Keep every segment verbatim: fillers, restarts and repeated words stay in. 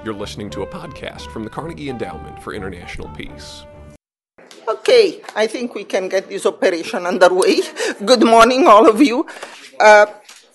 You're listening to a podcast from the Carnegie Endowment for International Peace. Okay, I think we can get this operation underway. Good morning, all of you. Uh,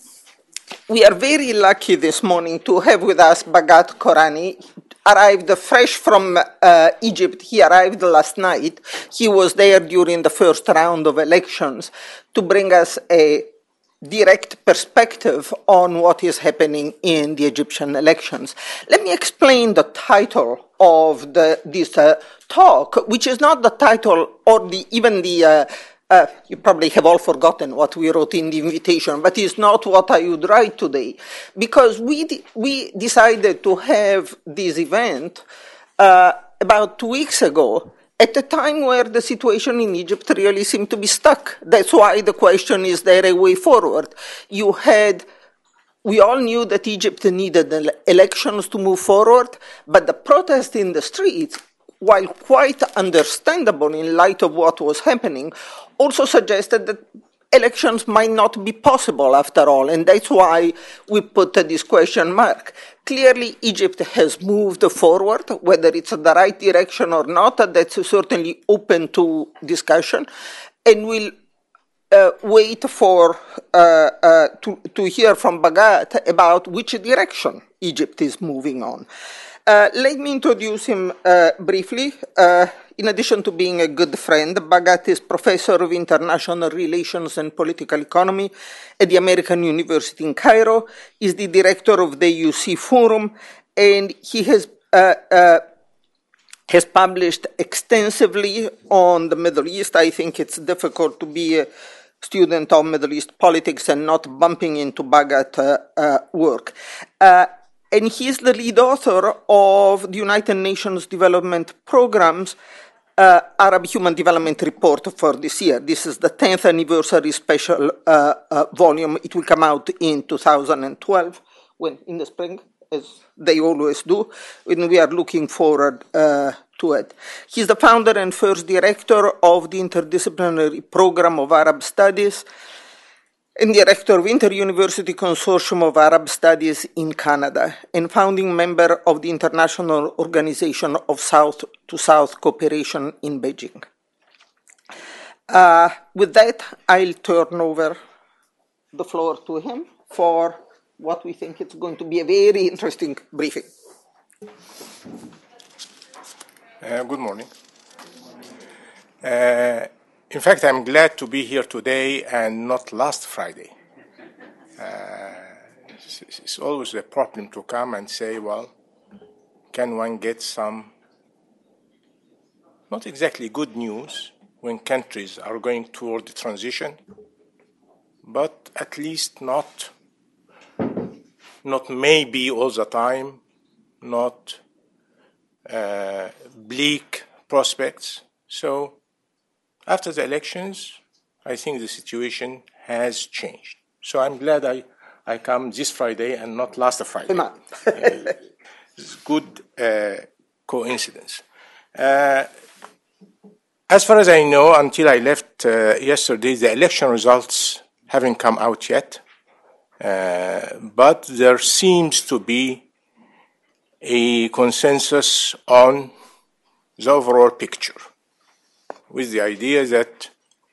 we are very lucky this morning to have with us Bhagat Khorani. Arrived fresh from uh, Egypt. He arrived last night. He was there during the first round of elections to bring us a direct perspective on what is happening in the Egyptian elections. Let me explain the title of the, this uh, talk, which is not the title or the, even the, uh, uh, you probably have all forgotten what we wrote in the invitation, but it's not what I would write today, because we, de- we decided to have this event uh, about two weeks ago, at a time where the situation in Egypt really seemed to be stuck. That's why the question, is there a way forward? You had, we all knew that Egypt needed elections to move forward, but the protest in the streets, while quite understandable in light of what was happening, also suggested that elections might not be possible after all, and that's why we put this question mark. Clearly, Egypt has moved forward, whether it's the right direction or not, that's certainly open to discussion, and we'll uh, wait for uh, uh, to, to hear from Bhagat about which direction Egypt is moving on. Uh, let me introduce him uh, briefly. Uh, in addition to being a good friend, Bhagat is professor of international relations and political economy at the American University in Cairo. He's the director of the U C Forum, and he has uh, uh, has published extensively on the Middle East. I think it's difficult to be a student of Middle East politics and not bumping into Bhagat uh, uh, work. Uh, And he is the lead author of the United Nations Development Programme's uh, Arab Human Development Report for this year. This is the tenth anniversary special uh, uh, volume. It will come out in two thousand twelve, when in the spring, as they always do, when we are looking forward uh, to it. He's the founder and first director of the Interdisciplinary Program of Arab Studies, and director of Inter-University Consortium of Arab Studies in Canada, and founding member of the International Organization of South-to-South Cooperation in Beijing. Uh, with that, I'll turn over the floor to him for what we think is going to be a very interesting briefing. Uh, good morning. Uh, In fact, I'm glad to be here today and not last Friday. Uh, it's, it's always a problem to come and say, well, can one get some, not exactly good news when countries are going toward the transition, but at least not, not maybe all the time, not uh, bleak prospects. So, after the elections, I think the situation has changed. So I'm glad I, I come this Friday and not last Friday. uh, it's a good uh, coincidence. Uh, as far as I know, until I left uh, yesterday, the election results haven't come out yet. Uh, but there seems to be a consensus on the overall picture, with the idea that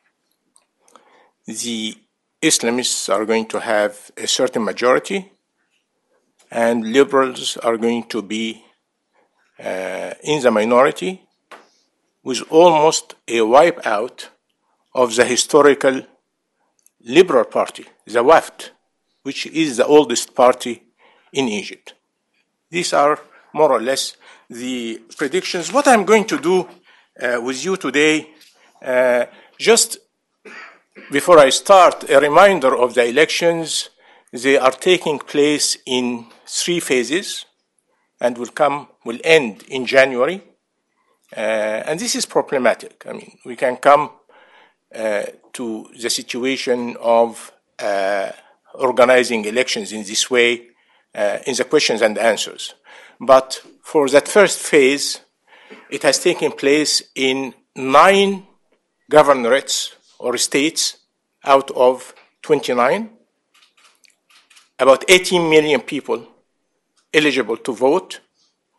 the Islamists are going to have a certain majority and liberals are going to be uh, in the minority, with almost a wipeout of the historical Liberal Party, the Wafd, which is the oldest party in Egypt. These are more or less the predictions. What I'm going to do Uh, with you today, uh, just before I start, a reminder of the elections. They are taking place in three phases and will come, will end in January. Uh, and this is problematic. I mean, we can come uh, to the situation of uh, organizing elections in this way, uh, in the questions and answers. But for that first phase, it has taken place in nine governorates or states out of twenty-nine, about eighteen million people eligible to vote,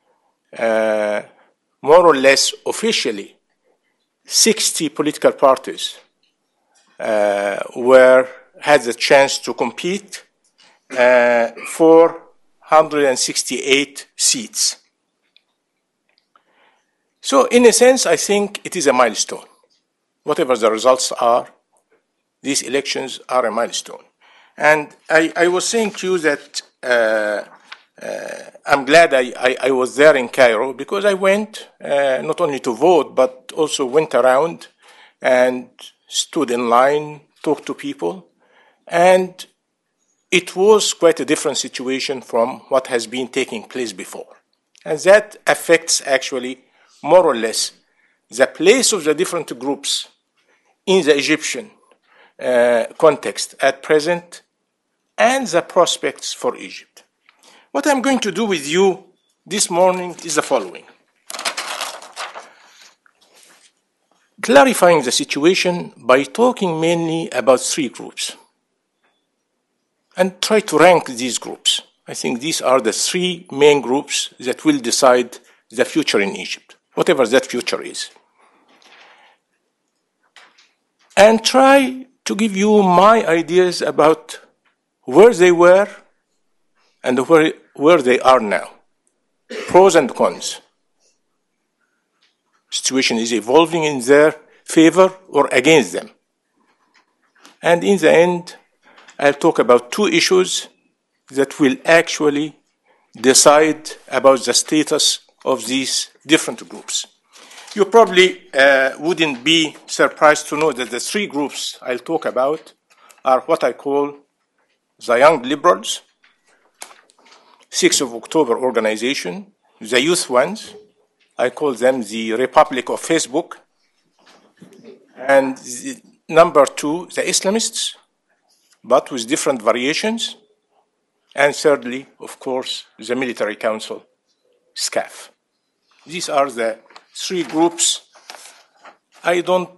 uh, more or less officially, sixty political parties uh, were had the chance to compete uh, for one hundred sixty-eight seats. So, in a sense, I think it is a milestone. Whatever the results are, these elections are a milestone. And I, I was saying to you that uh, uh, I'm glad I, I, I was there in Cairo, because I went uh, not only to vote, but also went around and stood in line, talked to people, and it was quite a different situation from what has been taking place before. And that affects actually more or less the place of the different groups in the Egyptian uh, context at present and the prospects for Egypt. What I'm going to do with you this morning is the following. Clarifying the situation by talking mainly about three groups and try to rank these groups. I think these are the three main groups that will decide the future in Egypt, whatever that future is. And try to give you my ideas about where they were and where, where they are now. Pros and cons. Situation is evolving in their favor or against them. And in the end, I'll talk about two issues that will actually decide about the status of these different groups. You probably uh, wouldn't be surprised to know that the three groups I'll talk about are what I call the Young Liberals, sixth of October organization, the youth ones, I call them the Republic of Facebook, and the, number two, the Islamists, but with different variations, and thirdly, of course, the Military Council, S C A F. These are the three groups. I don't,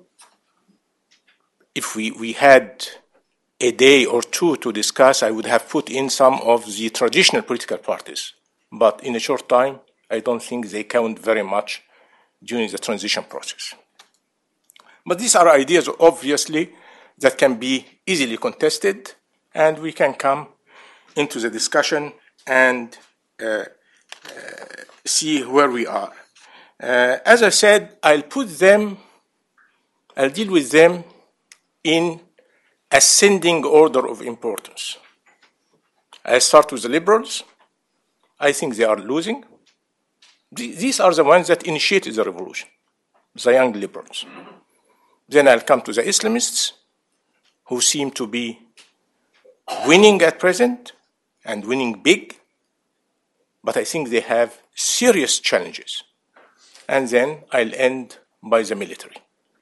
if we, we had a day or two to discuss, I would have put in some of the traditional political parties. But in a short time, I don't think they count very much during the transition process. But these are ideas, obviously, that can be easily contested, and we can come into the discussion and uh, uh, see where we are. Uh, as I said, I'll put them, I'll deal with them in ascending order of importance. I start with the liberals. I think they are losing. These are the ones that initiated the revolution, the young liberals. Then I'll come to the Islamists, who seem to be winning at present and winning big, but I think they have serious challenges. And then I'll end by the military.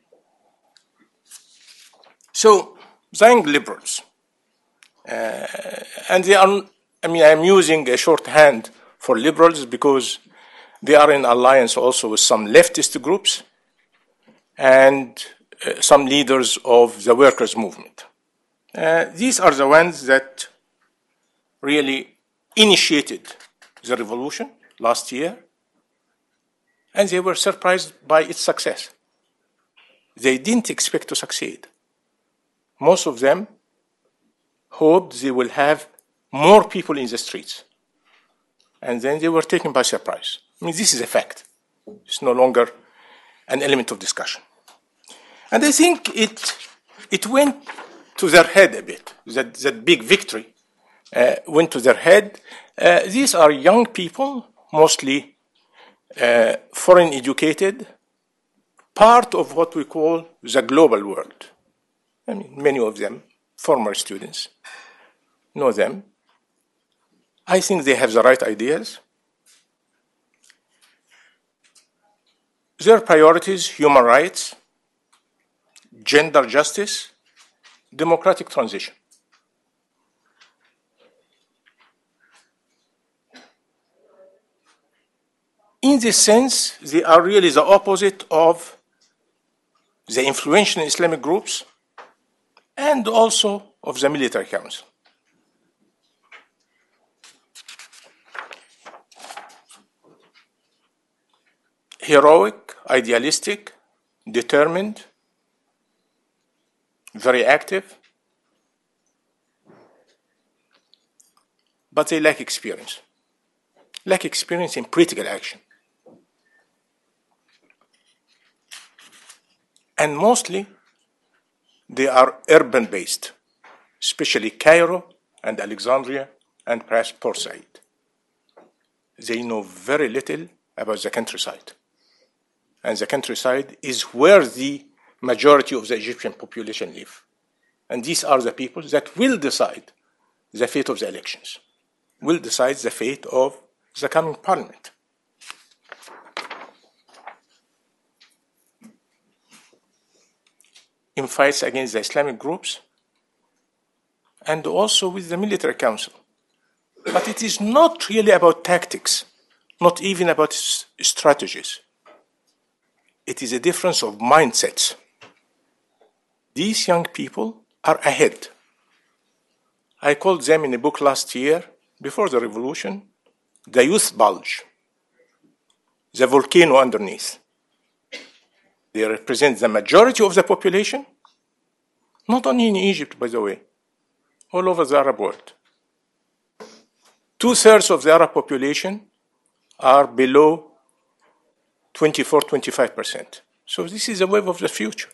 So, the young liberals, uh, and they are, I mean, I'm using a shorthand for liberals because they are in alliance also with some leftist groups and uh, some leaders of the workers' movement. Uh, these are the ones that really initiated the revolution last year, and they were surprised by its success. They didn't expect to succeed. Most of them hoped they will have more people in the streets, and then they were taken by surprise. I mean, this is a fact. It's no longer an element of discussion. And I think it, it went to their head a bit. That, that big victory uh, went to their head. Uh, these are young people, mostly uh, foreign educated, part of what we call the global world. I mean, many of them, former students, know them. I think they have the right ideas. Their priorities: human rights, gender justice, democratic transition. In this sense, they are really the opposite of the influential Islamic groups and also of the Military Council. heroic, idealistic, determined, very active, but they lack experience. Lack experience in political action. And mostly, they are urban-based, especially Cairo and Alexandria and perhaps Port Said. They know very little about the countryside. And the countryside is where the majority of the Egyptian population live. And these are the people that will decide the fate of the elections, will decide the fate of the coming parliament. In fights against the Islamic groups, and also with the military council. But it is not really about tactics, not even about strategies. It is a difference of mindsets. These young people are ahead. I called them in a book last year, before the revolution, the youth bulge, the volcano underneath. They represent the majority of the population, not only in Egypt, by the way, all over the Arab world. Two-thirds of the Arab population are below twenty-four, twenty-five percent. So this is a wave of the future.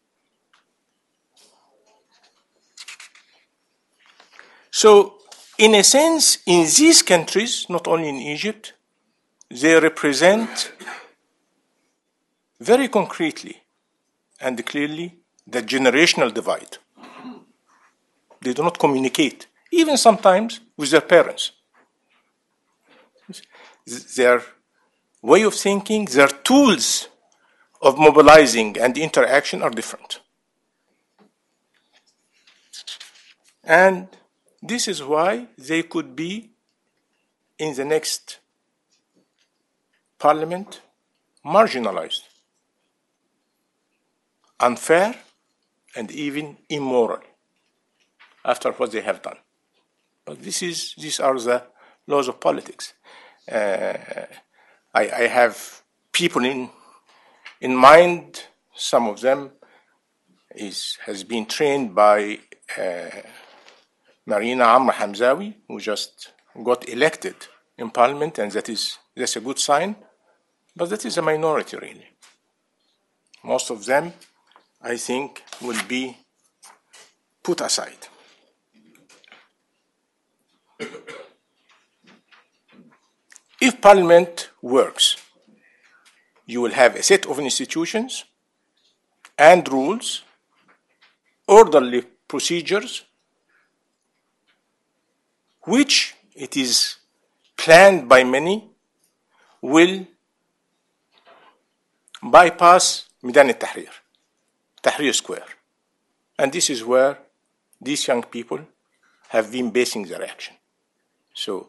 So, in a sense, in these countries, not only in Egypt, they represent very concretely and clearly the generational divide. They do not communicate, even sometimes with their parents. Their way of thinking, their tools of mobilizing and interaction are different. And this is why they could be in the next parliament marginalized, unfair, and even immoral after what they have done. But this is, these are the laws of politics. Uh, I, I have people in, in mind, some of them is, has been trained by uh, Marina Amr Hamzawi, who just got elected in parliament, and that is, that's a good sign, but that is a minority really. Most of them, I think, will be put aside. If parliament works, you will have a set of institutions and rules, orderly procedures, which it is planned by many will bypass Midan al-Tahrir, Tahrir Square. And this is where these young people have been basing their action. So,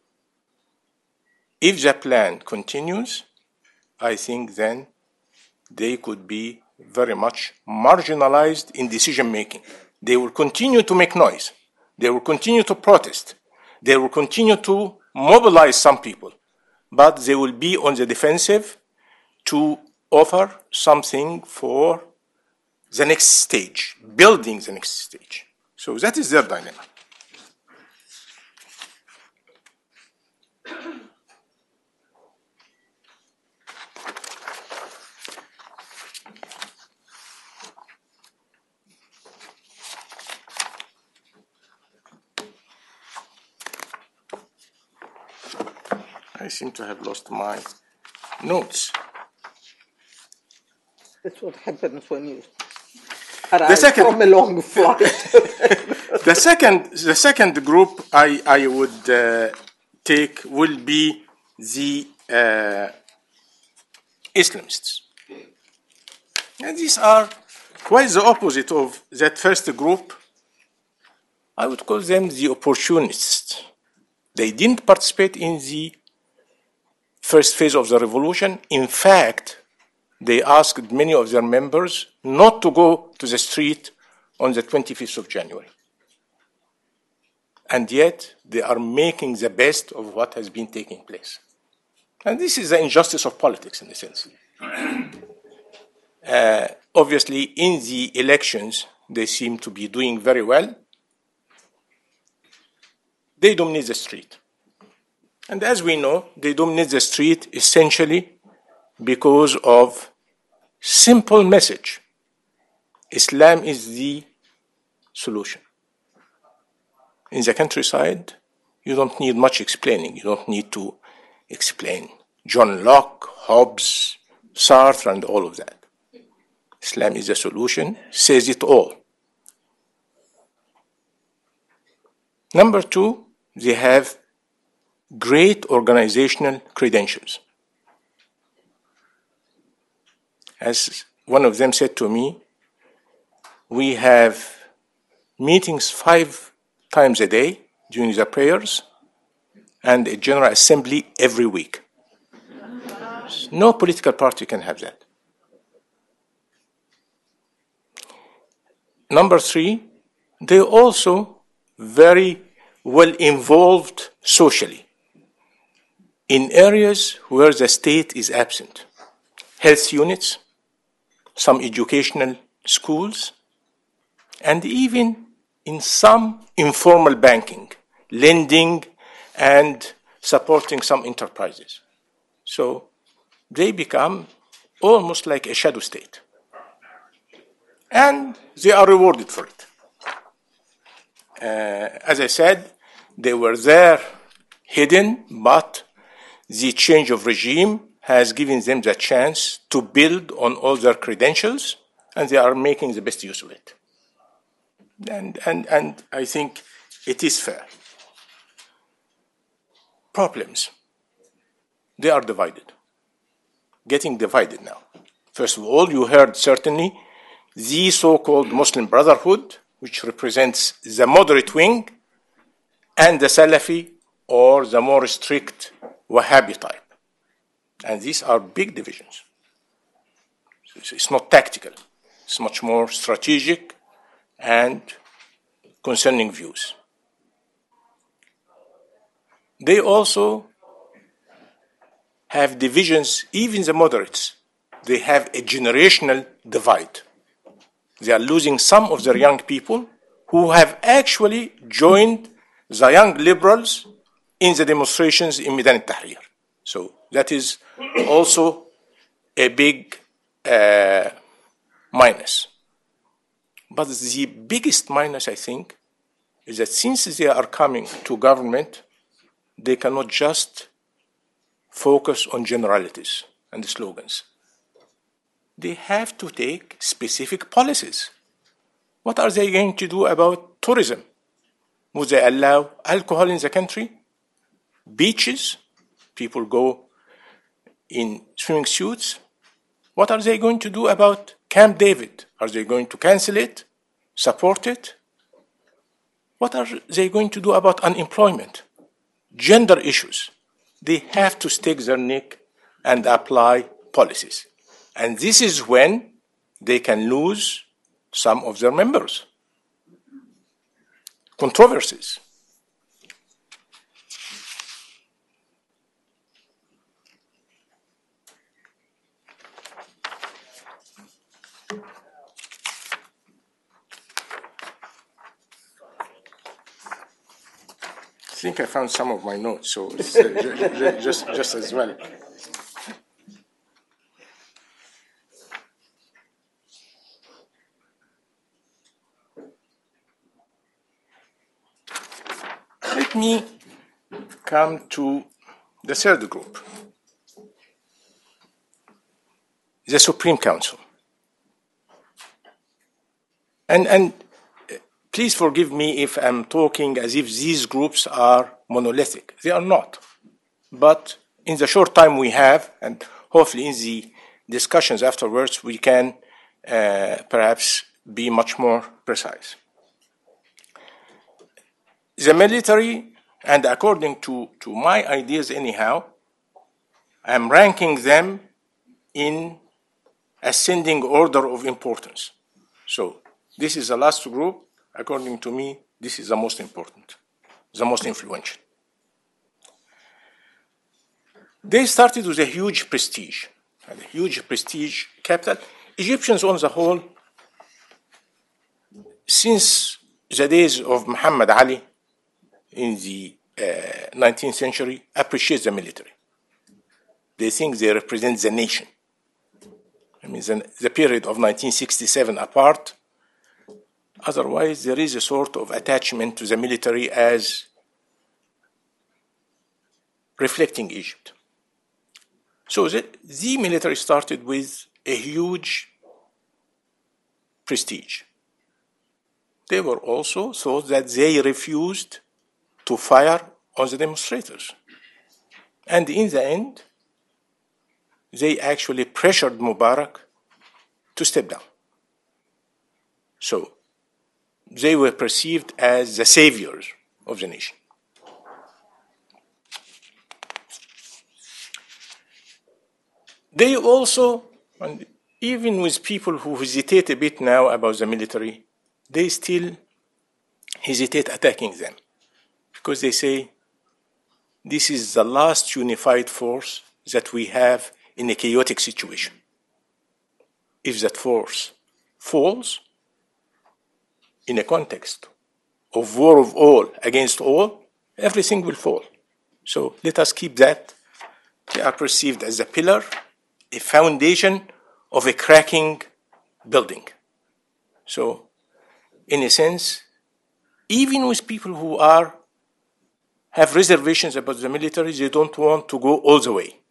if the plan continues, I think then they could be very much marginalized in decision making. They will continue to make noise. They will continue to protest. They will continue to mobilize some people, but they will be on the defensive to offer something for the next stage, building the next stage. So that is their dilemma. I seem to have lost my notes. That's what happens when you arrive the second, from a long flight. the second, the second group I I would uh, take will be the uh, Islamists, and these are quite the opposite of that first group. I would call them the opportunists. They didn't participate in the first phase of the revolution. In fact, they asked many of their members not to go to the street on the twenty-fifth of January. And yet, they are making the best of what has been taking place. And this is the injustice of politics in a sense. Uh, obviously, in the elections, they seem to be doing very well. They dominate the street. And as we know, they dominate the street essentially because of simple message. Islam is the solution. In the countryside, you don't need much explaining. You don't need to explain John Locke, Hobbes, Sartre, and all of that. Islam is the solution, says it all. Number two, they have great organizational credentials. As one of them said to me, we have meetings five times a day during the prayers and a general assembly every week. No political party can have that. Number three, they're also very well involved socially in areas where the state is absent. Health units, some educational schools, and even in some informal banking, lending and supporting some enterprises. So they become almost like a shadow state. And they are rewarded for it. Uh, as I said, they were there hidden, but the change of regime has given them the chance to build on all their credentials, and they are making the best use of it. And, and, and I think it is fair. Problems. They are divided. Getting divided now. First of all, you heard certainly the so-called Muslim Brotherhood, which represents the moderate wing, and the Salafi, or the more strict Wahhabi type. And these are big divisions. It's not tactical. It's much more strategic and concerning views. They also have divisions, even the moderates. They have a generational divide. They are losing some of their young people who have actually joined the young liberals in the demonstrations in Maidan al-Tahrir. So that is also a big uh, minus. But the biggest minus, I think, is that since they are coming to government, they cannot just focus on generalities and slogans. They have to take specific policies. What are they going to do about tourism? Would they allow alcohol in the country? Beaches? People go in swimming suits? What are they going to do about Camp David? Are they going to cancel it? Support it? What are they going to do about unemployment? Gender issues? They have to stake their neck and apply policies. And this is when they can lose some of their members. Controversies. I think I found some of my notes, so it's, uh, just, just as well. Let me come to the third group, the Supreme Council. And, and please forgive me if I'm talking as if these groups are monolithic. They are not. But in the short time we have, and hopefully in the discussions afterwards, we can uh, perhaps be much more precise. The military, and according to, to my ideas anyhow, I'm ranking them in ascending order of importance. So this is the last group. According to me, this is the most important, the most influential. They started with a huge prestige, a huge prestige capital. Egyptians on the whole, since the days of Muhammad Ali in the uh, nineteenth century, appreciate the military. They think they represent the nation. I mean, the, the period of nineteen sixty-seven apart, otherwise there is a sort of attachment to the military as reflecting Egypt. So the, the military started with a huge prestige. They were also thought that they refused to fire on the demonstrators. And in the end, they actually pressured Mubarak to step down. So they were perceived as the saviors of the nation. They also, and even with people who hesitate a bit now about the military, they still hesitate attacking them because they say this is the last unified force that we have in a chaotic situation. If that force falls in a context of war of all against all, everything will fall. So let us keep that. They are perceived as a pillar, a foundation of a cracking building. So, in a sense, even with people who are have reservations about the military, they don't want to go all the way.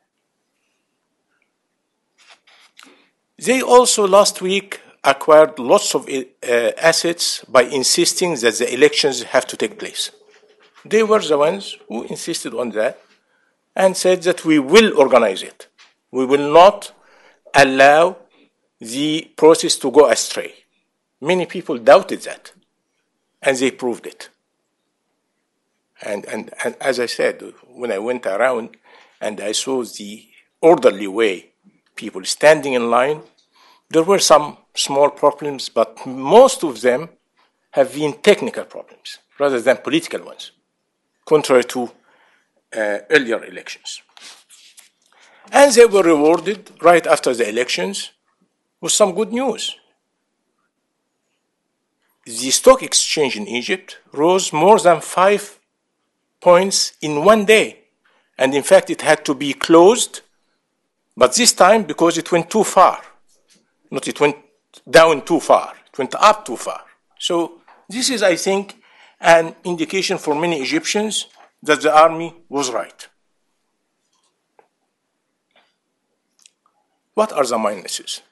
They also last week acquired lots of uh, assets by insisting that the elections have to take place. They were the ones who insisted on that and said that we will organize it. We will not allow the process to go astray. Many people doubted that, and they proved it. And, and, and as I said, when I went around and I saw the orderly way people standing in line, there were some small problems, but most of them have been technical problems rather than political ones, contrary to uh, earlier elections. And they were rewarded right after the elections with some good news. The stock exchange in Egypt rose more than five points in one day. And in fact, it had to be closed, but this time because it went too far. Not it went down too far, it went up too far. So this is, I think, an indication for many Egyptians that the army was right. What are the minuses?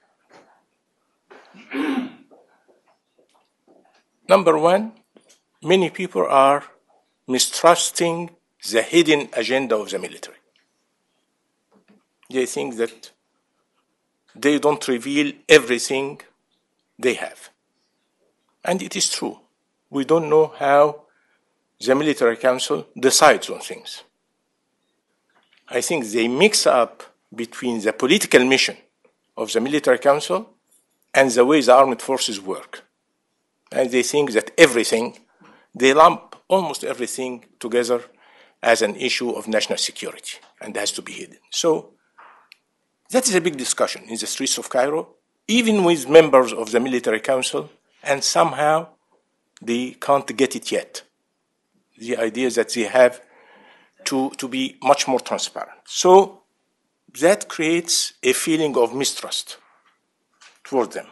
Number one, many people are mistrusting the hidden agenda of the military. They think that they don't reveal everything they have. And it is true. We don't know how the military council decides on things. I think they mix up between the political mission of the military council and the way the armed forces work. And they think that everything, they lump almost everything together as an issue of national security and has to be hidden. So that is a big discussion in the streets of Cairo, even with members of the military council, and somehow they can't get it yet. The idea that they have to, to be much more transparent. So that creates a feeling of mistrust toward them.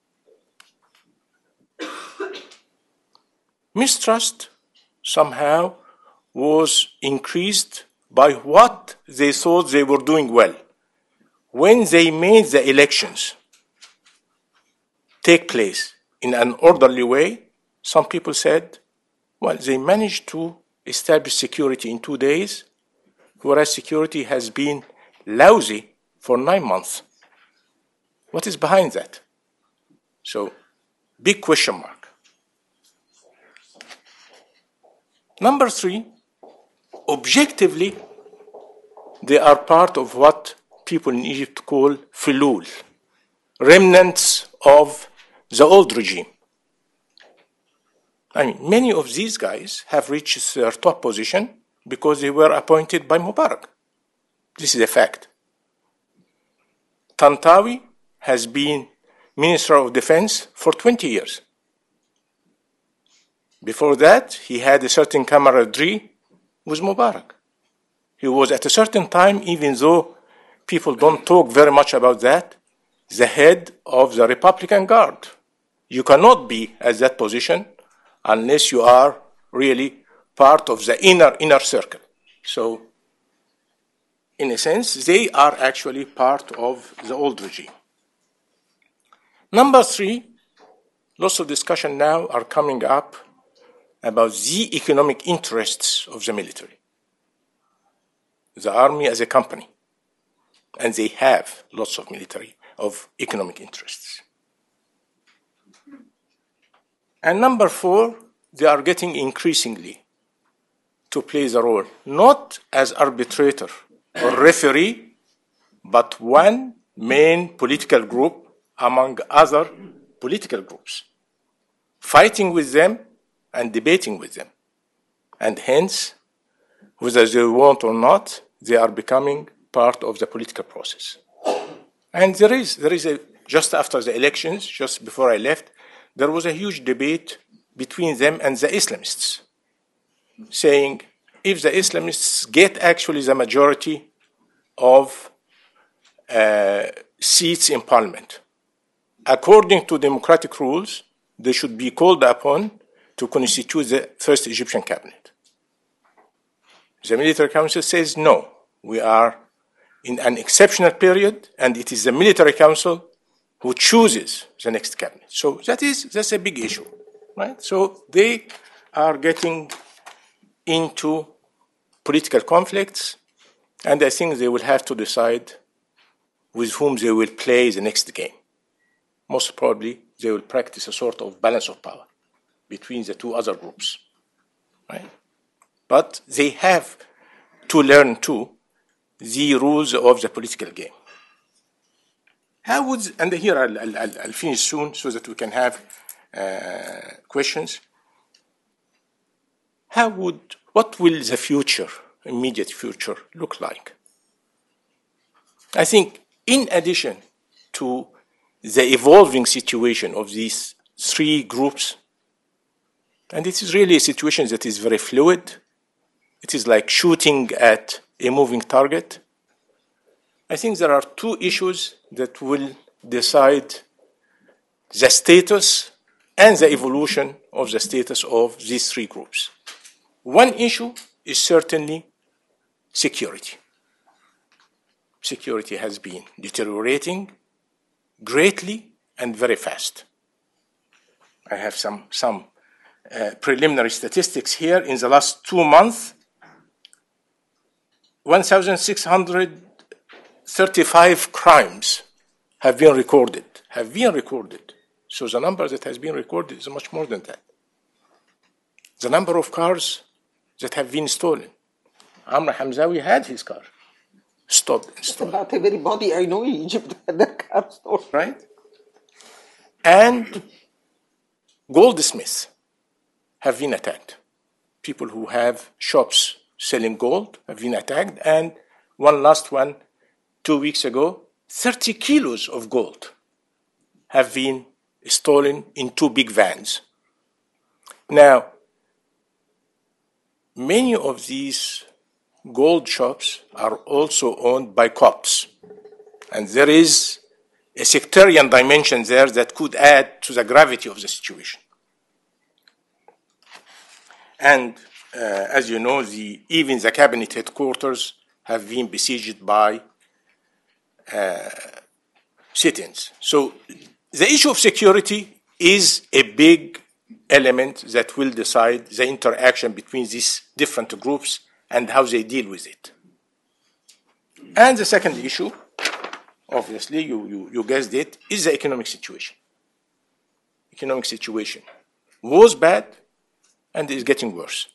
Mistrust somehow was increased by what they thought they were doing well. When they made the elections take place in an orderly way, some people said, well, they managed to establish security in two days, whereas security has been lousy for nine months. What is behind that? So, big question mark. Number three, objectively, they are part of what people in Egypt call fulul, remnants of the old regime. I mean, many of these guys have reached their top position because they were appointed by Mubarak. This is a fact. Tantawi has been Minister of Defense for twenty years. Before that, he had a certain camaraderie with Mubarak. He was at a certain time, even though people don't talk very much about that, the head of the Republican Guard. You cannot be at that position unless you are really part of the inner, inner circle. So, in a sense, they are actually part of the old regime. Number three, lots of discussion now are coming up about the economic interests of the military, the army as a company, and they have lots of military, of economic interests. And number four, they are getting increasingly to play the role, not as arbitrator or referee, but one main political group among other political groups, fighting with them and debating with them. And hence, whether they want or not, they are becoming part of the political process. And there is, there is a, just after the elections, just before I left, there was a huge debate between them and the Islamists, saying if the Islamists get actually the majority of uh, seats in parliament, according to democratic rules, they should be called upon to constitute the first Egyptian cabinet. The military council says no, we are in an exceptional period, and it is the military council who chooses the next cabinet. So that is, that's a big issue, right? So they are getting into political conflicts, and I think they will have to decide with whom they will play the next game. Most probably, they will practice a sort of balance of power between the two other groups, right? But they have to learn, too, the rules of the political game. How would, and here I'll, I'll, I'll finish soon so that we can have uh, questions. How would, what will the future, immediate future, look like? I think in addition to the evolving situation of these three groups, and it is really a situation that is very fluid, it is like shooting at a moving target. I think there are two issues that will decide the status and the evolution of the status of these three groups. One issue is certainly security. Security has been deteriorating greatly and very fast. I have some, some uh, preliminary statistics here. In the last two months, one thousand six hundred thirty-five crimes have been recorded, have been recorded. So the number that has been recorded is much more than that. The number of cars that have been stolen. Amr Hamzawi had his car stopped and stolen. About everybody I know in Egypt had their car stolen. Right? And goldsmiths have been attacked. People who have shops selling gold have been attacked. And one last one, two weeks ago, thirty kilos of gold have been stolen in two big vans. Now, many of these gold shops are also owned by Copts. And there is a sectarian dimension there that could add to the gravity of the situation. And uh, as you know, the, even the cabinet headquarters have been besieged by uh, sit-ins. So the issue of security is a big element that will decide the interaction between these different groups and how they deal with it. And the second issue, obviously, you, you, you guessed it, is the economic situation. Economic situation was bad and is getting worse.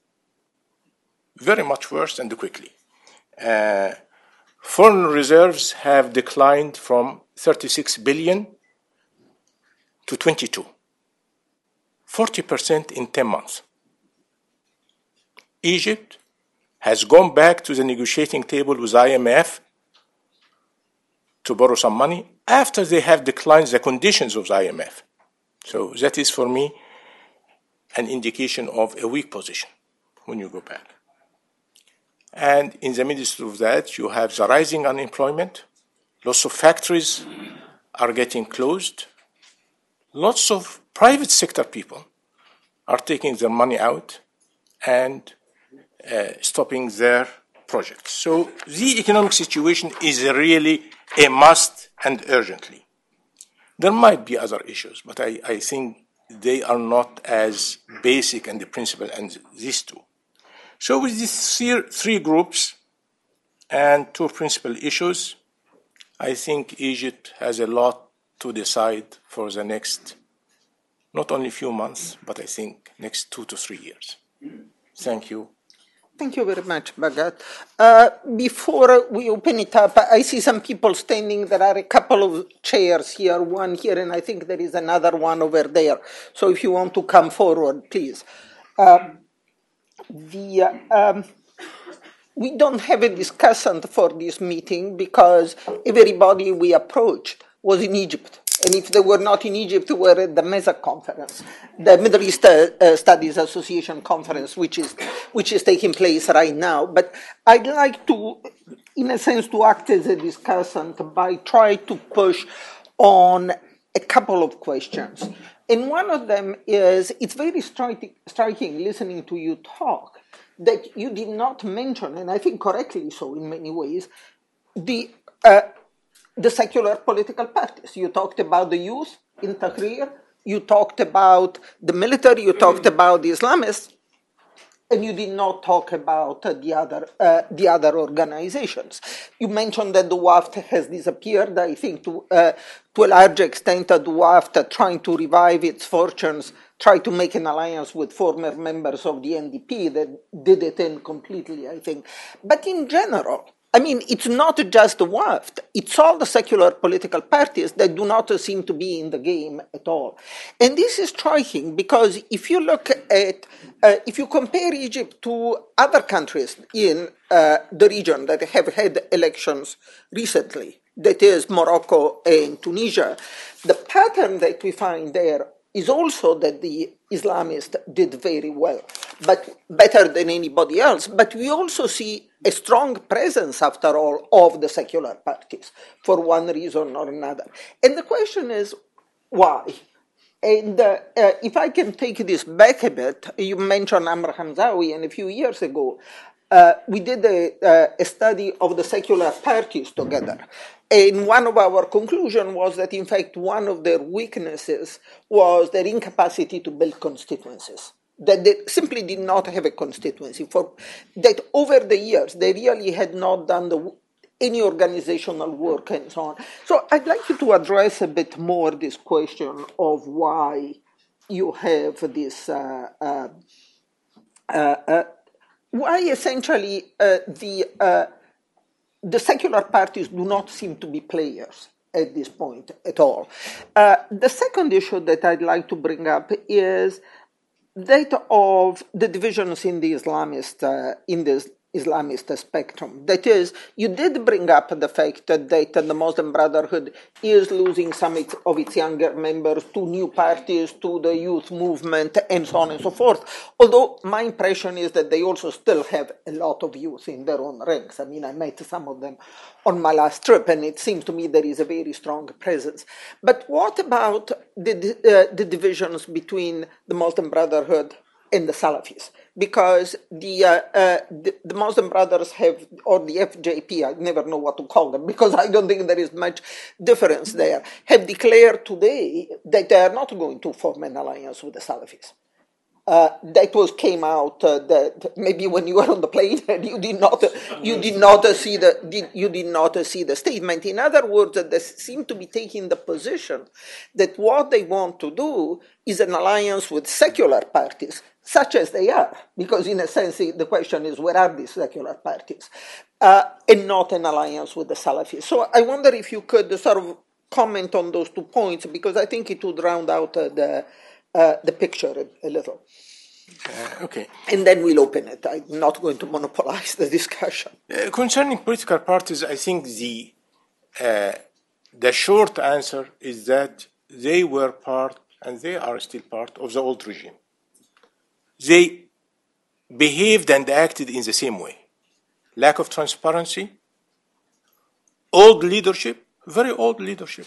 Very much worse and quickly. Uh, foreign reserves have declined from thirty-six billion to twenty-two. forty percent in ten months. Egypt has gone back to the negotiating table with I M F to borrow some money after they have declined the conditions of the I M F. So that is, for me, an indication of a weak position when you go back. And in the midst of that, you have the rising unemployment. Lots of factories are getting closed. Lots of private sector people are taking their money out and uh, stopping their projects. So the economic situation is really a must and urgently. There might be other issues, but I, I think they are not as basic and the principal as these two. So with these three, three groups and two principal issues, I think Egypt has a lot to decide for the next, not only few months, but I think next two to three years. Thank you. Thank you very much, Bhagat. Uh, before we open it up, I see some people standing. There are a couple of chairs here, one here, and I think there is another one over there. So if you want to come forward, please. Uh, the, uh, um, we don't have a discussant for this meeting because everybody we approached was in Egypt. And if they were not in Egypt, we were at the MESA conference, the Middle East uh, Studies Association conference, which is which is taking place right now. But I'd like to, in a sense, to act as a discussant by trying to push on a couple of questions. And one of them is, it's very stri- striking listening to you talk that you did not mention, and I think correctly so in many ways, the uh, the secular political parties. You talked about the youth in Tahrir, you talked about the military, you talked about the Islamists, and you did not talk about uh, the other uh, the other organizations. You mentioned that the WAFT has disappeared. I think to uh, to a large extent, the WAFT trying to revive its fortunes, try to make an alliance with former members of the N D P that did it end completely, I think. But in general, I mean, it's not just the WAFT, it's all the secular political parties that do not seem to be in the game at all. And this is striking because if you look at, uh, if you compare Egypt to other countries in uh, the region that have had elections recently, that is Morocco and Tunisia, the pattern that we find there is also that the Islamists did very well, but better than anybody else. But we also see a strong presence, after all, of the secular parties for one reason or another. And the question is, why? And uh, uh, if I can take this back a bit, you mentioned Amr Hamzawi, and a few years ago, uh, we did a, uh, a study of the secular parties together. And one of our conclusions was that, in fact, one of their weaknesses was their incapacity to build constituencies. That they simply did not have a constituency. For that, over the years, they really had not done the, any organizational work and so on. So I'd like you to address a bit more this question of why you have this, uh, uh, uh, uh, why essentially uh, the uh, the secular parties do not seem to be players at this point at all. Uh, the second issue that I'd like to bring up is that of the divisions in the Islamist uh, in the Islamist spectrum. That is, you did bring up the fact that, that the Muslim Brotherhood is losing some of its younger members to new parties, to the youth movement, and so on and so forth. Although my impression is that they also still have a lot of youth in their own ranks. I mean, I met some of them on my last trip, and it seems to me there is a very strong presence. But what about the, uh, the divisions between the Muslim Brotherhood and the Salafis? Because the, uh, uh, the the Muslim Brothers have, or the F J P, I never know what to call them, because I don't think there is much difference there, have declared today that they are not going to form an alliance with the Salafis. Uh, that was came out uh, that maybe when you were on the plane you did not you did not uh, see the did, you did not uh, see the statement. In other words, they seem to be taking the position that what they want to do is an alliance with secular parties, such as they are, because in a sense the question is, where are these secular parties, uh, and not an alliance with the Salafis. So I wonder if you could sort of comment on those two points, because I think it would round out uh, the uh, the picture a, a little. Uh, okay. And then we'll open it. I'm not going to monopolize the discussion. Uh, concerning political parties, I think the uh, the short answer is that they were part, and they are still part, of the old regime. They behaved and acted in the same way. Lack of transparency, old leadership, very old leadership,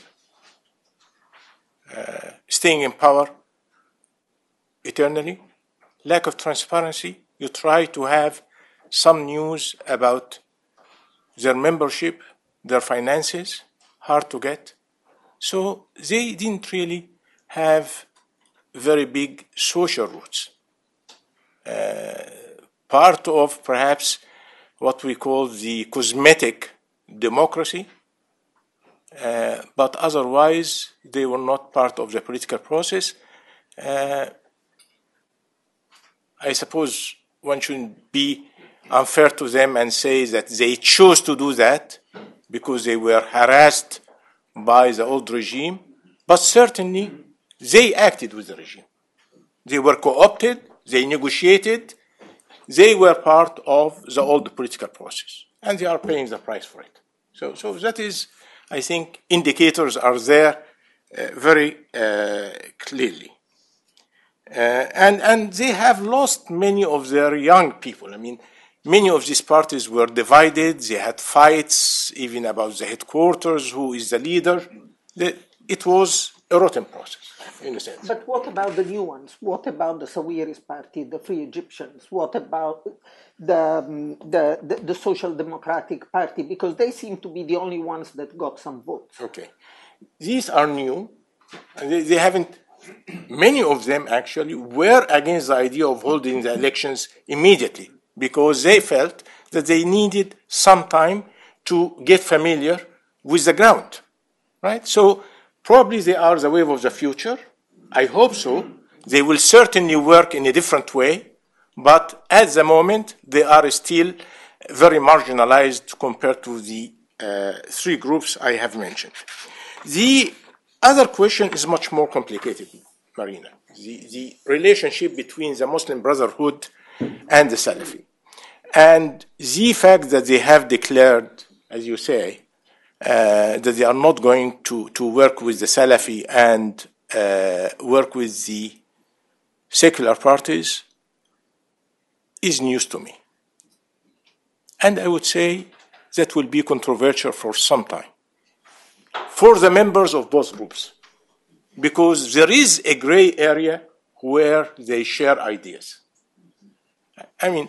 uh, staying in power eternally, lack of transparency. You try to have some news about their membership, their finances, hard to get. So they didn't really have very big social roots. Uh, part of perhaps what we call the cosmetic democracy, uh, but otherwise they were not part of the political process. Uh, I suppose one shouldn't be unfair to them and say that they chose to do that because they were harassed by the old regime, but certainly they acted with the regime. They were co-opted, they negotiated, they were part of the old political process, and they are paying the price for it. So, so that is, I think, indicators are there uh, very uh, clearly. Uh, and, and they have lost many of their young people. I mean, many of these parties were divided. They had fights even about the headquarters, who is the leader. The, it was a rotten process, in a sense. But what about the new ones? What about the Sawiris party, the Free Egyptians? What about the, um, the, the, the Social Democratic Party? Because they seem to be the only ones that got some votes. Okay. These are new. They, they haven't... Many of them actually were against the idea of holding the elections immediately because they felt that they needed some time to get familiar with the ground, right? So probably they are the wave of the future. I hope so. They will certainly work in a different way, but at the moment they are still very marginalized compared to the uh, three groups I have mentioned. The other question is much more complicated, Marina. The, the relationship between the Muslim Brotherhood and the Salafi. And the fact that they have declared, as you say, uh, that they are not going to, to work with the Salafi and uh, work with the secular parties is news to me. And I would say that will be controversial for some time for the members of both groups, because there is a gray area where they share ideas. I mean,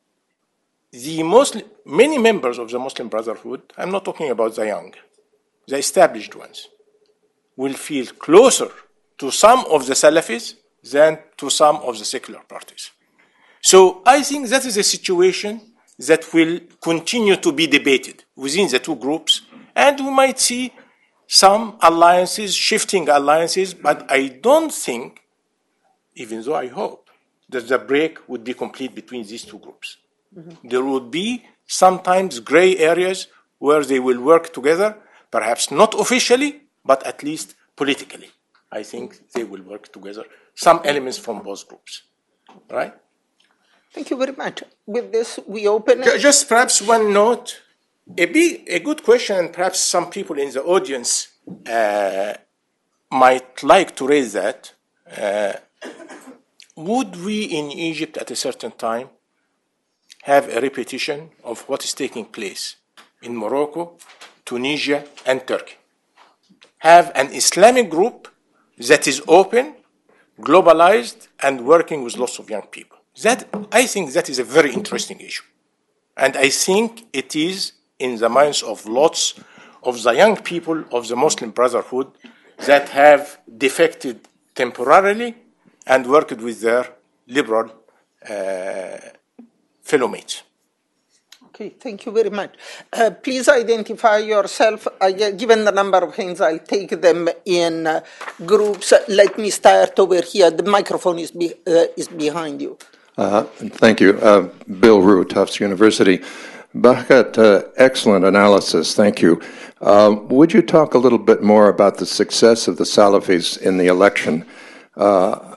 the Muslim, many members of the Muslim Brotherhood, I'm not talking about the young, the established ones, will feel closer to some of the Salafis than to some of the secular parties. So I think that is a situation that will continue to be debated within the two groups, and we might see some alliances, shifting alliances, but I don't think, even though I hope, that the break would be complete between these two groups. Mm-hmm. There would be sometimes gray areas where they will work together, perhaps not officially, but at least politically. I think they will work together, some elements from both groups, right? Thank you very much. With this, we open it. Just perhaps one note. A, big, a good question, and perhaps some people in the audience uh, might like to raise that. Uh, would we in Egypt at a certain time have a repetition of what is taking place in Morocco, Tunisia, and Turkey? Have an Islamic group that is open, globalized, and working with lots of young people? That, I think that is a very interesting issue. And I think it is in the minds of lots of the young people of the Muslim Brotherhood that have defected temporarily and worked with their liberal uh, fellow mates. Okay, thank you very much. Uh, please identify yourself. Uh, given the number of hands, I'll take them in uh, groups. Let me start over here. The microphone is, be, uh, is behind you. Uh, thank you. Uh, Bill Rue, Tufts University. Bahgat, uh, excellent analysis. Thank you. Uh, would you talk a little bit more about the success of the Salafis in the election? Uh,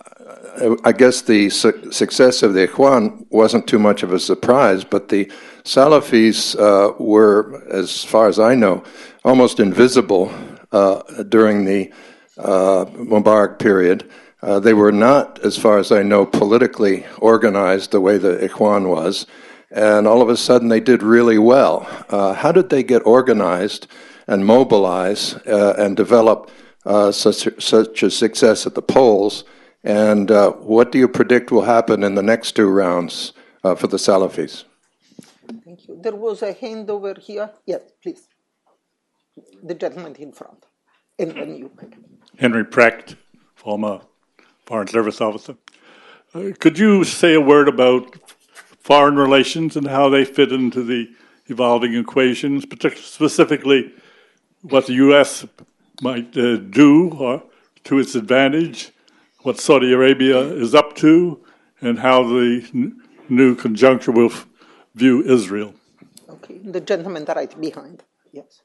I guess the su- success of the Ikhwan wasn't too much of a surprise, but the Salafis uh, were, as far as I know, almost invisible uh, during the uh, Mubarak period. Uh, they were not, as far as I know, politically organized the way the Ikhwan was, and all of a sudden they did really well. Uh, how did they get organized and mobilize uh, and develop uh, such, such a success at the polls? And uh, what do you predict will happen in the next two rounds uh, for the Salafis? Thank you. There was a hand over here. Yes, please. The gentleman in front. And then you. Henry Precht, former Foreign Service officer. Uh, could you say a word about foreign relations and how they fit into the evolving equations, particularly specifically what the U S might uh, do or, to its advantage, what Saudi Arabia is up to, and how the n- new conjuncture will f- view Israel? Okay, the gentleman right behind. Yes.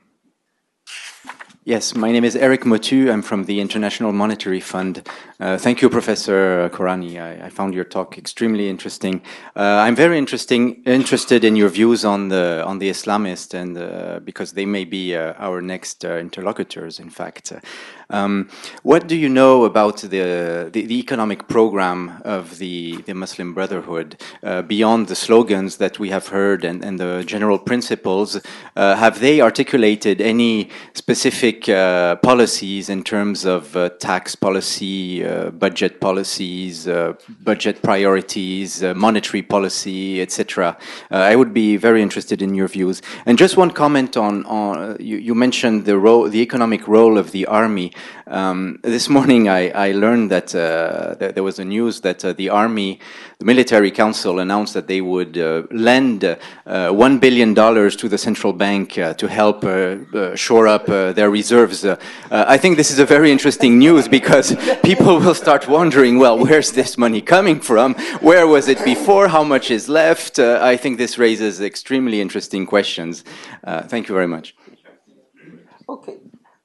Yes, my name is Eric Motu. I'm from the International Monetary Fund. Uh, thank you, Professor Korani. I, I found your talk extremely interesting. Uh, I'm very interesting, interested in your views on the on the Islamists, and uh, because they may be uh, our next uh, interlocutors. In fact, um, what do you know about the the, the economic program of the the Muslim Brotherhood uh, beyond the slogans that we have heard and, and the general principles? Uh, have they articulated any specific Uh, policies in terms of uh, tax policy, uh, budget policies, uh, budget priorities, uh, monetary policy, et cetera? Uh, I would be very interested in your views. And just one comment on, on uh, you, you mentioned the role, the economic role of the army. Um, this morning I, I learned that, uh, that there was a news that uh, the army, the military council announced that they would uh, lend uh, one billion dollars to the central bank uh, to help uh, uh, shore up uh, their reserves. Uh, uh, I think this is a very interesting news because people will start wondering, well, where's this money coming from? Where was it before? How much is left? Uh, I think this raises extremely interesting questions. Uh, thank you very much. Okay.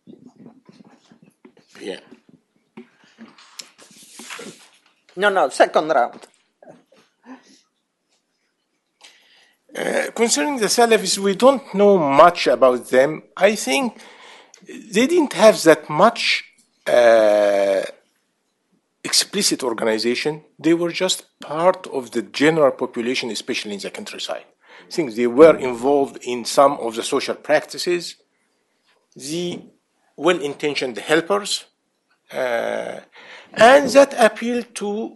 Yeah. No, no, second round. Uh, concerning the Salafis, we don't know much about them. I think they didn't have that much uh, explicit organization. They were just part of the general population, especially in the countryside. I think they were involved in some of the social practices, the well-intentioned helpers, uh, and that appealed to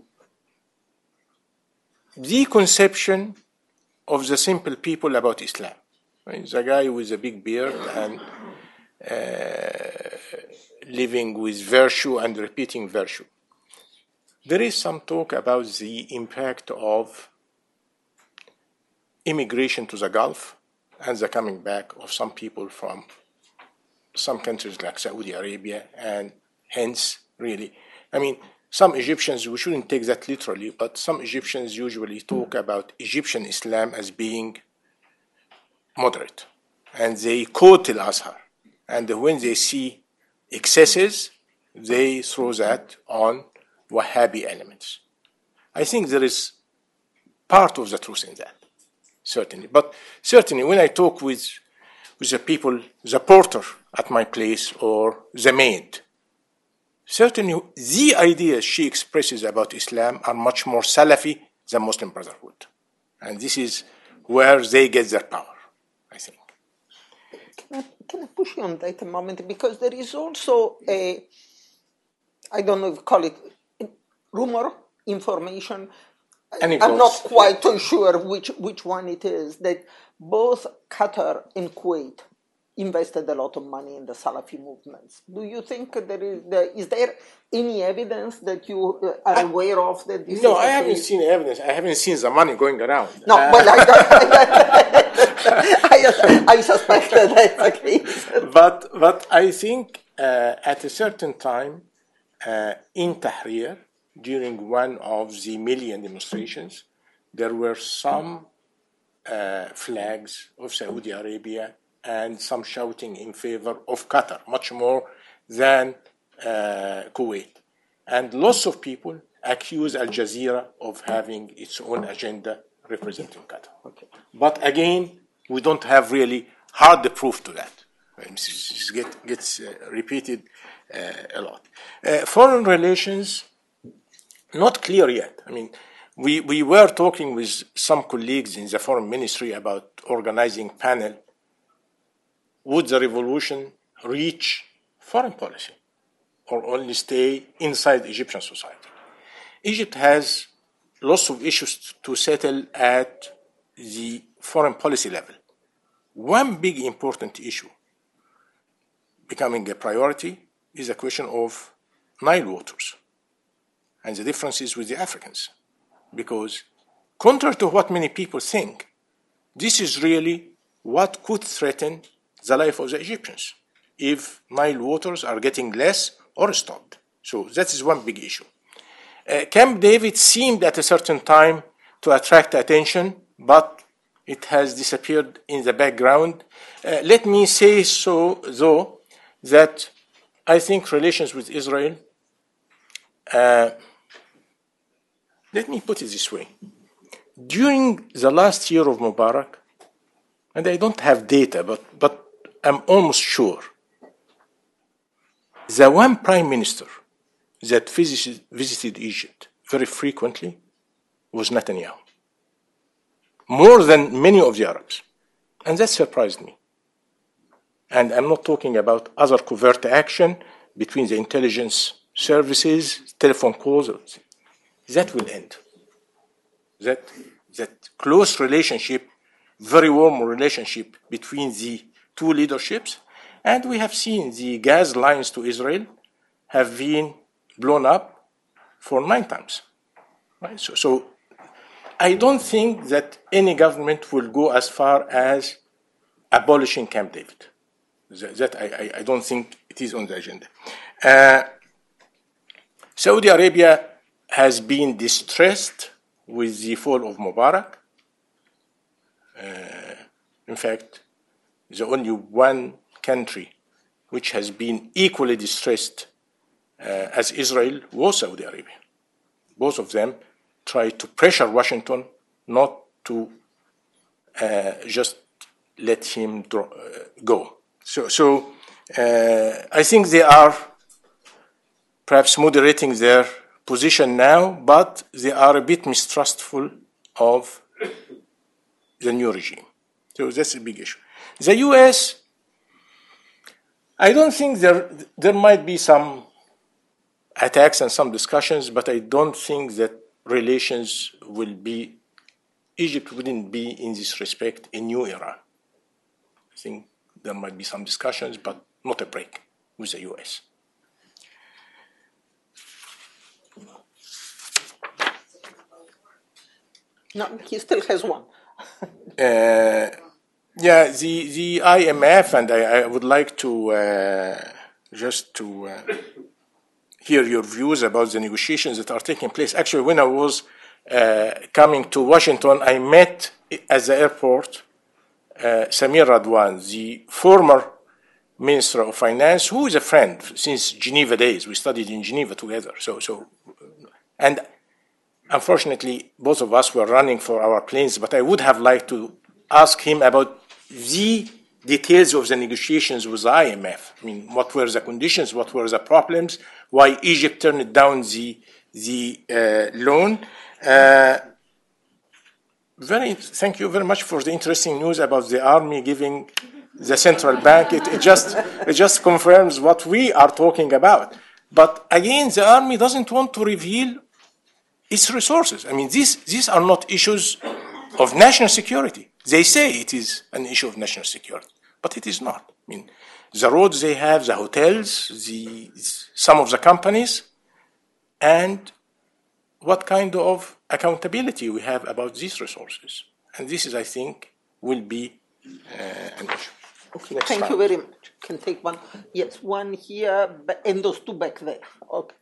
the conception of the simple people about Islam. Right? The guy with a big beard and uh, living with virtue and repeating virtue. There is some talk about the impact of immigration to the Gulf and the coming back of some people from some countries like Saudi Arabia, and hence, really, I mean, some Egyptians, we shouldn't take that literally, but some Egyptians usually talk about Egyptian Islam as being moderate. And they quote Al-Azhar. And when they see excesses, they throw that on Wahhabi elements. I think there is part of the truth in that, certainly. But certainly when I talk with, with the people, the porter at my place or the maid, certainly the ideas she expresses about Islam are much more Salafi than Muslim Brotherhood. And this is where they get their power, I think. Can I, can I push you on that a moment? Because there is also a, I don't know if you call it rumor, information. Anecdotes. I'm not quite yeah. sure which, which one it is, that both Qatar and Kuwait invested a lot of money in the Salafi movements. Do you think there is, there, is there any evidence that you are I, aware of that this No, is I haven't seen evidence. I haven't seen the money going around. No, uh, well, I, I, I suspect that that's the case. But, but I think uh, at a certain time uh, in Tahrir, during one of the million demonstrations, there were some uh, flags of Saudi Arabia and some shouting in favor of Qatar, much more than uh, Kuwait. And lots of people accuse Al Jazeera of having its own agenda representing Qatar. Okay. But again, we don't have really hard proof to that. It get, gets uh, repeated uh, a lot. Uh, foreign relations, not clear yet. I mean, we, we were talking with some colleagues in the foreign ministry about organizing panel. Would the revolution reach foreign policy or only stay inside Egyptian society? Egypt has lots of issues to settle at the foreign policy level. One big important issue becoming a priority is the question of Nile waters and the differences with the Africans. Because contrary to what many people think, this is really what could threaten the life of the Egyptians if Nile waters are getting less or stopped. So that is one big issue. Uh, Camp David seemed at a certain time to attract attention, but it has disappeared in the background. Uh, let me say so, though, that I think relations with Israel, uh, let me put it this way. During the last year of Mubarak, and I don't have data, but, but I'm almost sure, the one prime minister that visited, visited Egypt very frequently was Netanyahu, more than many of the Arabs. And that surprised me. And I'm not talking about other covert action between the intelligence services, telephone calls. That will end. That, that close relationship, very warm relationship between the two leaderships. And we have seen the gas lines to Israel have been blown up for nine times. Right? So, so I don't think that any government will go as far as abolishing Camp David. That, that I, I don't think it is on the agenda. Uh, Saudi Arabia has been distressed with the fall of Mubarak. Uh, in fact, the only one country which has been equally distressed uh, as Israel was Saudi Arabia. Both of them tried to pressure Washington not to uh, just let him draw, uh, go. So, so uh, I think they are perhaps moderating their position now, but they are a bit mistrustful of the new regime. So that's a big issue. The U S, I don't think there, there might be some attacks and some discussions, but I don't think that relations will be, Egypt wouldn't be in this respect a new Iran. I think there might be some discussions, but not a break with the U S. No, he still has one. uh, yeah, the, the I M F, and I, I would like to uh, just to uh, hear your views about the negotiations that are taking place. Actually, when I was uh, coming to Washington, I met at the airport uh, Samir Radwan, the former Minister of Finance, who is a friend since Geneva days. We studied in Geneva together. So, so, and unfortunately, both of us were running for our planes, but I would have liked to ask him about the details of the negotiations with the I M F. I mean, what were the conditions, what were the problems, why Egypt turned down the, the uh, loan. Uh, very, thank you very much for the interesting news about the army giving the central bank. It, it, just, it just confirms what we are talking about. But again, the army doesn't want to reveal its resources. I mean, these, these are not issues of national security. They say it is an issue of national security, but it is not. I mean, the roads they have, the hotels, the, some of the companies, and what kind of accountability we have about these resources. And this is, I think, will be uh, an issue. Okay, Next thank slide. you very much. Can take one. Yes, one here, and those two back there. Okay.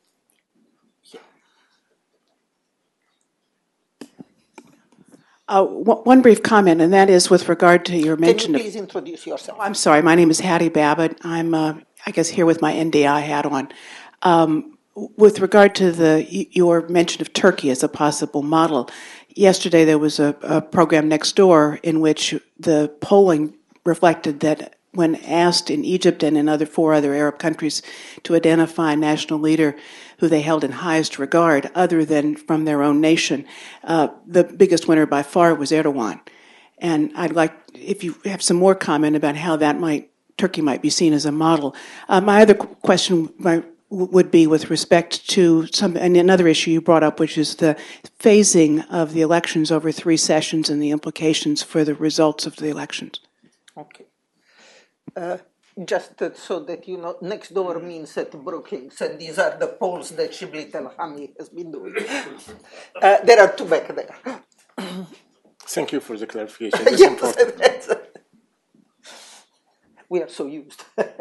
Uh, one brief comment, and that is with regard to your mention. Can you please of, introduce yourself? Oh, I'm sorry. My name is Hattie Babbitt. I'm, uh, I guess, here with my N D I hat on. Um, with regard to the your mention of Turkey as a possible model, yesterday there was a, a program Next Door in which the polling reflected that when asked in Egypt and in other four other Arab countries to identify a national leader who they held in highest regard, other than from their own nation, uh, the biggest winner by far was Erdogan. And I'd like, if you have some more comment about how that might, Turkey might be seen as a model. Uh, my other question my, would be with respect to some, and another issue you brought up, which is the phasing of the elections over three sessions and the implications for the results of the elections. Okay. Uh, just uh, so that you know, Next Door means at Brookings, and these are the polls that Shibli Telhami has been doing. Uh, there are two back there. Thank you for the clarification. That's yes, important. That's, uh, we are so used.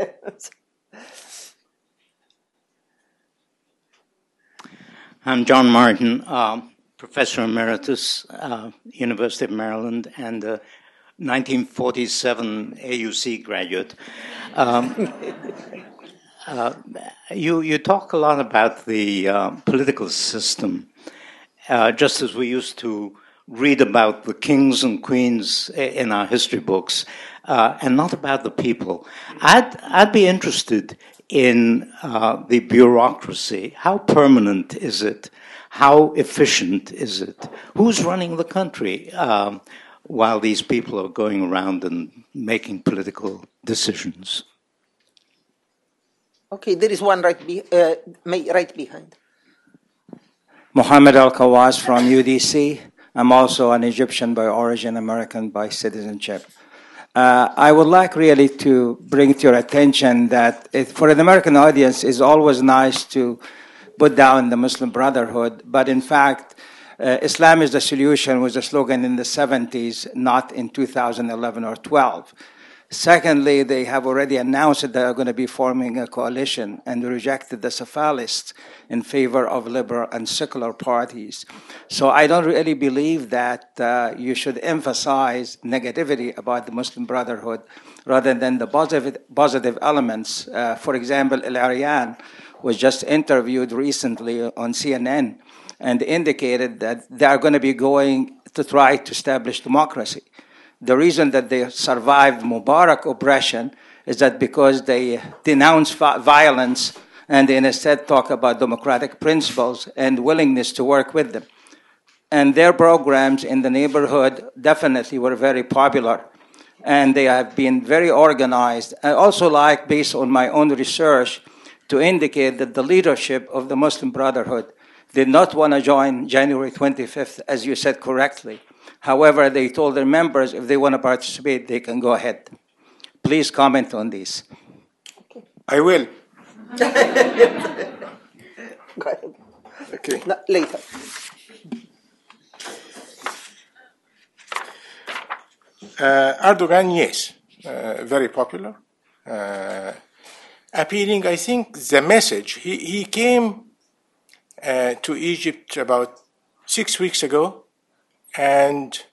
I'm John Martin, uh, Professor Emeritus, uh, University of Maryland, and uh, nineteen forty-seven A U C graduate. Um, uh, you, you talk a lot about the uh, political system, uh, just as we used to read about the kings and queens in our history books, uh, and not about the people. I'd, I'd be interested in uh, the bureaucracy. How permanent is it? How efficient is it? Who's running the country um, while these people are going around and making political decisions? Okay, there is one right, be, uh, right behind. Mohammed Al-Kawas from U D C. I'm also an Egyptian by origin, American by citizenship. Uh, I would like really to bring to your attention that it, for an American audience, it's always nice to put down the Muslim Brotherhood, but in fact, uh, Islam is the solution was a slogan in the seventies, not in two thousand eleven or twelve. Secondly, they have already announced that they are going to be forming a coalition and rejected the Cephalists in favor of liberal and secular parties. So I don't really believe that uh, you should emphasize negativity about the Muslim Brotherhood rather than the positive, positive elements. Uh, for example, El-Arian was just interviewed recently on C N N and indicated that they are going to be going to try to establish democracy. The reason that they survived Mubarak oppression is that because they denounce violence and they instead talk about democratic principles and willingness to work with them. And their programs in the neighborhood definitely were very popular. And they have been very organized. I also like, based on my own research, to indicate that the leadership of the Muslim Brotherhood did not want to join January twenty-fifth, as you said correctly. However, they told their members if they want to participate, they can go ahead. Please comment on this. I will. Go ahead. Okay. No, later. Uh, Erdogan, yes, uh, very popular. Uh, appealing, I think the message, he, he came uh, to Egypt about six weeks ago and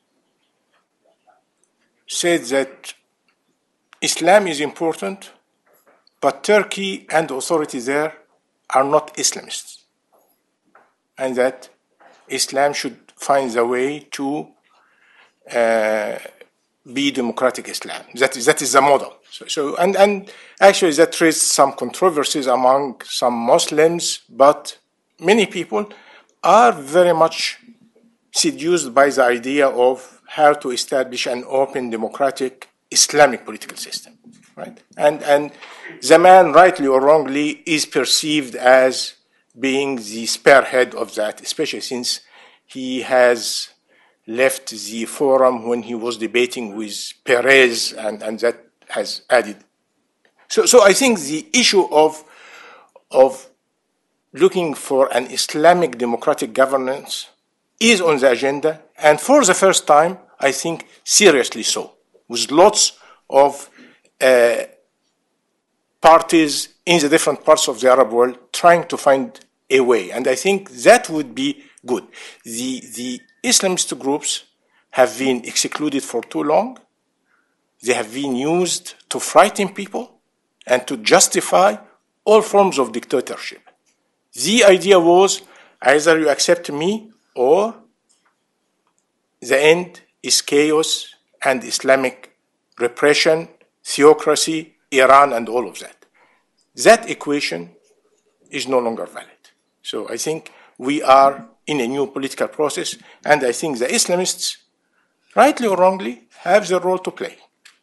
said that Islam is important, but Turkey and authorities there are not Islamists, and that Islam should find a way to uh, be democratic Islam. That is, that is the model. So, so and, and actually that raised some controversies among some Muslims, but many people are very much seduced by the idea of how to establish an open, democratic, Islamic political system, right? And and the man, rightly or wrongly, is perceived as being the spearhead of that, especially since he has left the forum when he was debating with Perez, and, and that has added. So, so I think the issue of of looking for an Islamic democratic governance is on the agenda, and for the first time, I think seriously so, with lots of uh, parties in the different parts of the Arab world trying to find a way, and I think that would be good. The, the Islamist groups have been excluded for too long. They have been used to frighten people and to justify all forms of dictatorship. The idea was either you accept me or the end is chaos and Islamic repression, theocracy, Iran, and all of that. That equation is no longer valid. So I think we are in a new political process, and I think the Islamists, rightly or wrongly, have their role to play.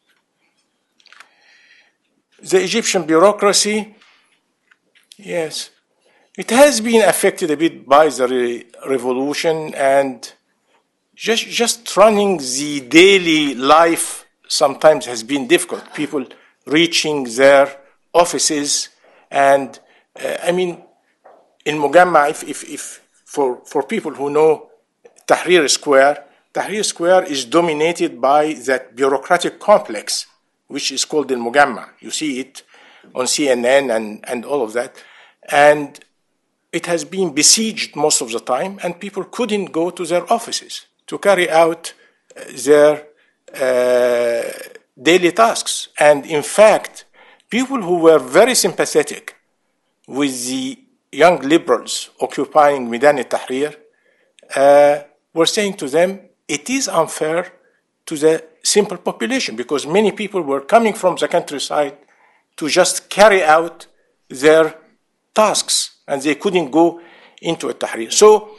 The Egyptian bureaucracy, yes, it has been affected a bit by the re- revolution, and just, just running the daily life sometimes has been difficult. People reaching their offices, and uh, I mean, in Mugamma, if, if, if for, for people who know Tahrir Square, Tahrir Square is dominated by that bureaucratic complex, which is called Al Mugamma. You see it on C N N and, and all of that. And it has been besieged most of the time, and people couldn't go to their offices to carry out their uh, daily tasks. And in fact, people who were very sympathetic with the young liberals occupying Midan al-Tahrir uh, were saying to them, it is unfair to the simple population, because many people were coming from the countryside to just carry out their tasks, and they couldn't go into al-Tahrir. So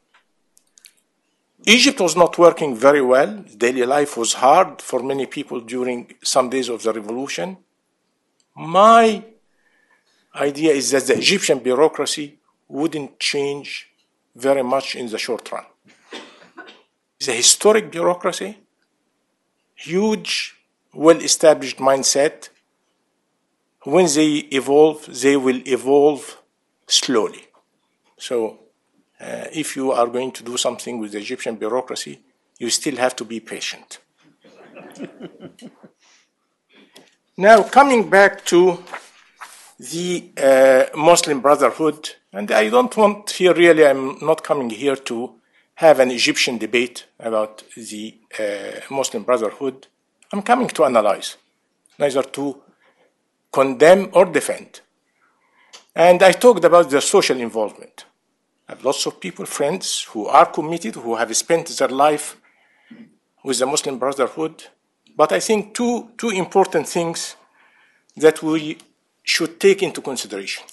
Egypt was not working very well. Daily life was hard for many people during some days of the revolution. My idea is that the Egyptian bureaucracy wouldn't change very much in the short run. It's a historic bureaucracy, huge, well-established mindset. When they evolve, they will evolve slowly. So uh, if you are going to do something with the Egyptian bureaucracy, you still have to be patient. Now, coming back to the uh, Muslim Brotherhood, and I don't want here really, I'm not coming here to have an Egyptian debate about the uh, Muslim Brotherhood. I'm coming to analyze, neither to condemn or defend. And I talked about their social involvement. I have lots of people, friends, who are committed, who have spent their life with the Muslim Brotherhood. But I think two, two important things that we should take into consideration.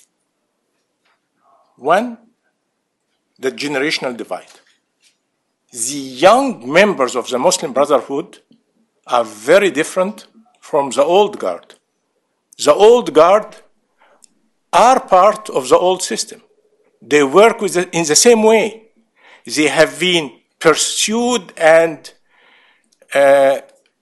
One, the generational divide. The young members of the Muslim Brotherhood are very different from the old guard. The old guard are part of the old system. They work with the, in the same way. They have been pursued and uh,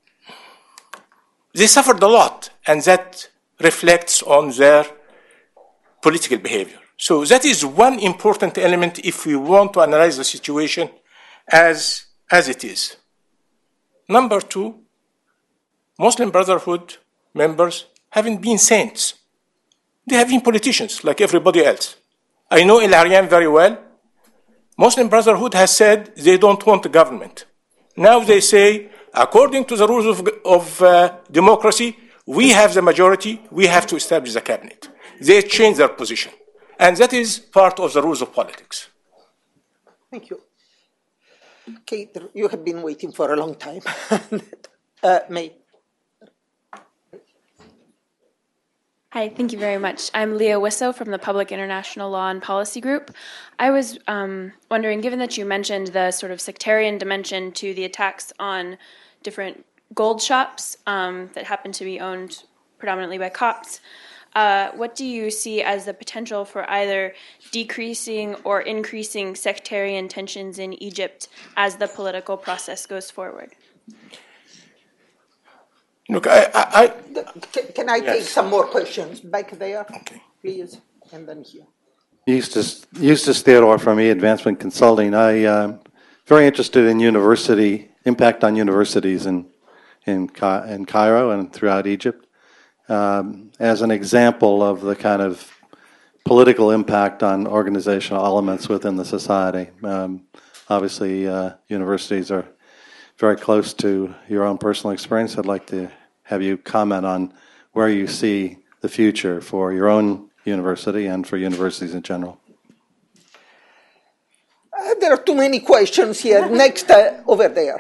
they suffered a lot, and that reflects on their political behavior. So that is one important element if we want to analyze the situation as, as it is. Number two, Muslim Brotherhood members haven't been saints. They have been politicians like everybody else. I know El Arian very well. Muslim Brotherhood has said they don't want a government. Now they say, according to the rules of, of uh, democracy, we have the majority, we have to establish the cabinet. They change their position. And that is part of the rules of politics. Thank you. Kate, you have been waiting for a long time. uh, May. Hi, thank you very much. I'm Leah Wisso from the Public International Law and Policy Group. I was um, wondering, given that you mentioned the sort of sectarian dimension to the attacks on different gold shops um, that happen to be owned predominantly by Copts, uh, what do you see as the potential for either decreasing or increasing sectarian tensions in Egypt as the political process goes forward? Look, I... I, I can, can I yes. take some more questions back there, okay. please, and then here. Eustace, Eustace Theodore from E-Advancement Consulting. I am uh, very interested in university, impact on universities in, in, in Cairo and throughout Egypt. Um, as an example of the kind of political impact on organizational elements within the society. Um, obviously, uh, universities are very close to your own personal experience. I'd like to have you comment on where you see the future for your own university and for universities in general. there are too many questions here. Next, uh, over there.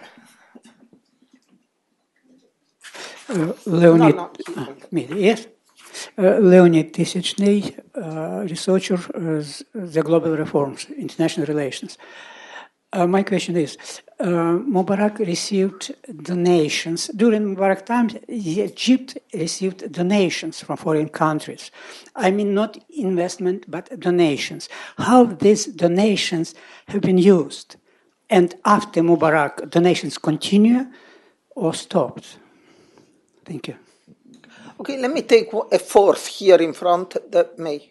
Uh, Leonid, No, no. uh, me, yes. Uh, Leonid Tisichney, uh, researcher, uh, the global reforms, international relations. Uh, my question is, uh, Mubarak received donations. During Mubarak time, Egypt received donations from foreign countries. I mean, not investment, but donations. How these donations have been used? And after Mubarak, donations continue or stopped? Thank you. Okay, let me take a fourth here in front that may.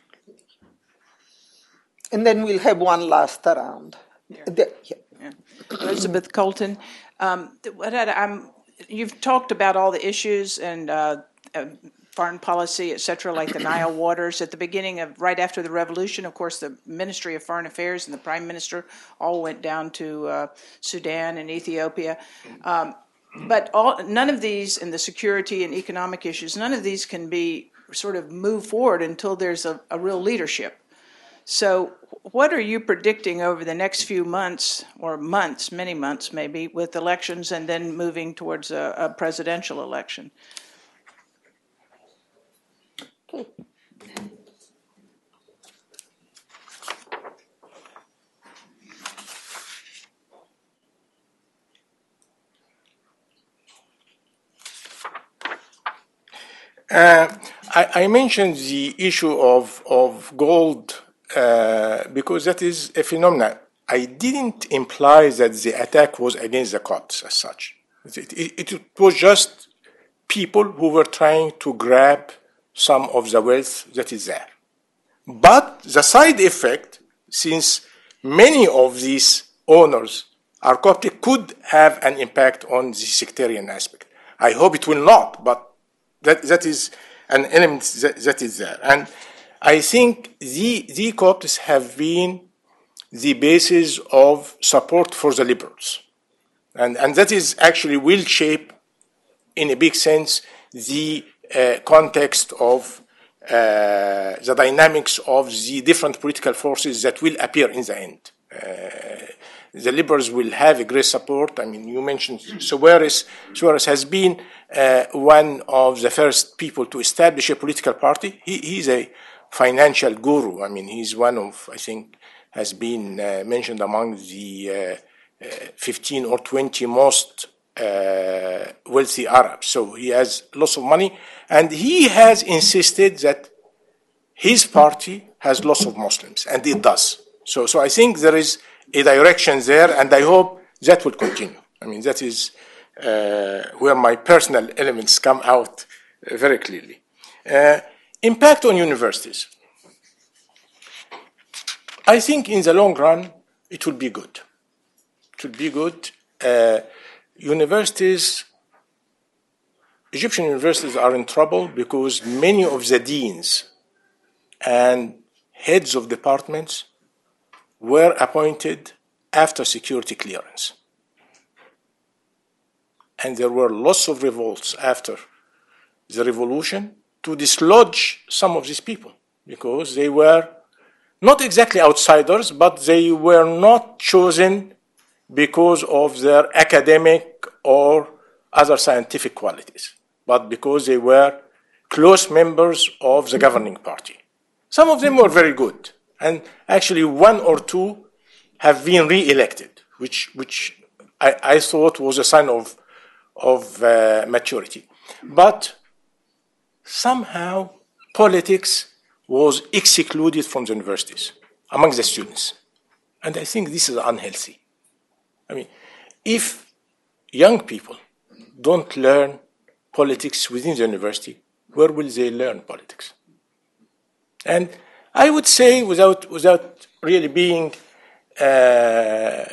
And then we'll have one last round. The, yeah. Yeah. Elizabeth Colton, um, I'm, you've talked about all the issues and uh, uh, foreign policy, et cetera, like the Nile waters. At the beginning of, right after the revolution, of course, the Ministry of Foreign Affairs and the Prime Minister all went down to uh, Sudan and Ethiopia. Um, but all, none of these, and the security and economic issues, none of these can be sort of moved forward until there's a, a real leadership. So what are you predicting over the next few months, or months, many months maybe, with elections and then moving towards a, a presidential election? Okay. Uh, I, I mentioned the issue of, of gold uh, because that is a phenomenon. I didn't imply that the attack was against the Copts as such. It, it, it was just people who were trying to grab some of the wealth that is there. But the side effect, since many of these owners are Coptic, could have an impact on the sectarian aspect. I hope it will not, but that, that is an element that, that is there. And I think the, the Copts have been the basis of support for the liberals. And, and that is actually will shape, in a big sense, the uh, context of uh, the dynamics of the different political forces that will appear in the end. Uh, the liberals will have a great support. I mean, you mentioned Suarez. Suarez has been uh, one of the first people to establish a political party. He, he's a financial guru. I mean, he's one of, I think, has been uh, mentioned among the uh, uh, fifteen or twenty most uh, wealthy Arabs. So he has lots of money, and he has insisted that his party has lots of Muslims, and it does. So, so I think there is a direction there, and I hope that will continue. I mean, that is uh, where my personal elements come out uh, very clearly. Uh, impact on universities. I think in the long run, it will be good. It will be good. Uh, universities, Egyptian universities are in trouble because many of the deans and heads of departments were appointed after security clearance. And there were lots of revolts after the revolution to dislodge some of these people because they were not exactly outsiders, but they were not chosen because of their academic or other scientific qualities, but because they were close members of the governing party. Some of them were very good, and actually one or two have been re-elected, which, which I, I thought was a sign of, of uh, maturity. But somehow politics was excluded from the universities among the students. And I think this is unhealthy. I mean, if young people don't learn politics within the university, where will they learn politics? And I would say, without, without really being uh,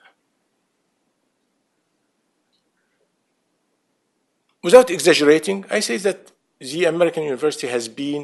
without exaggerating, I say that the American university has been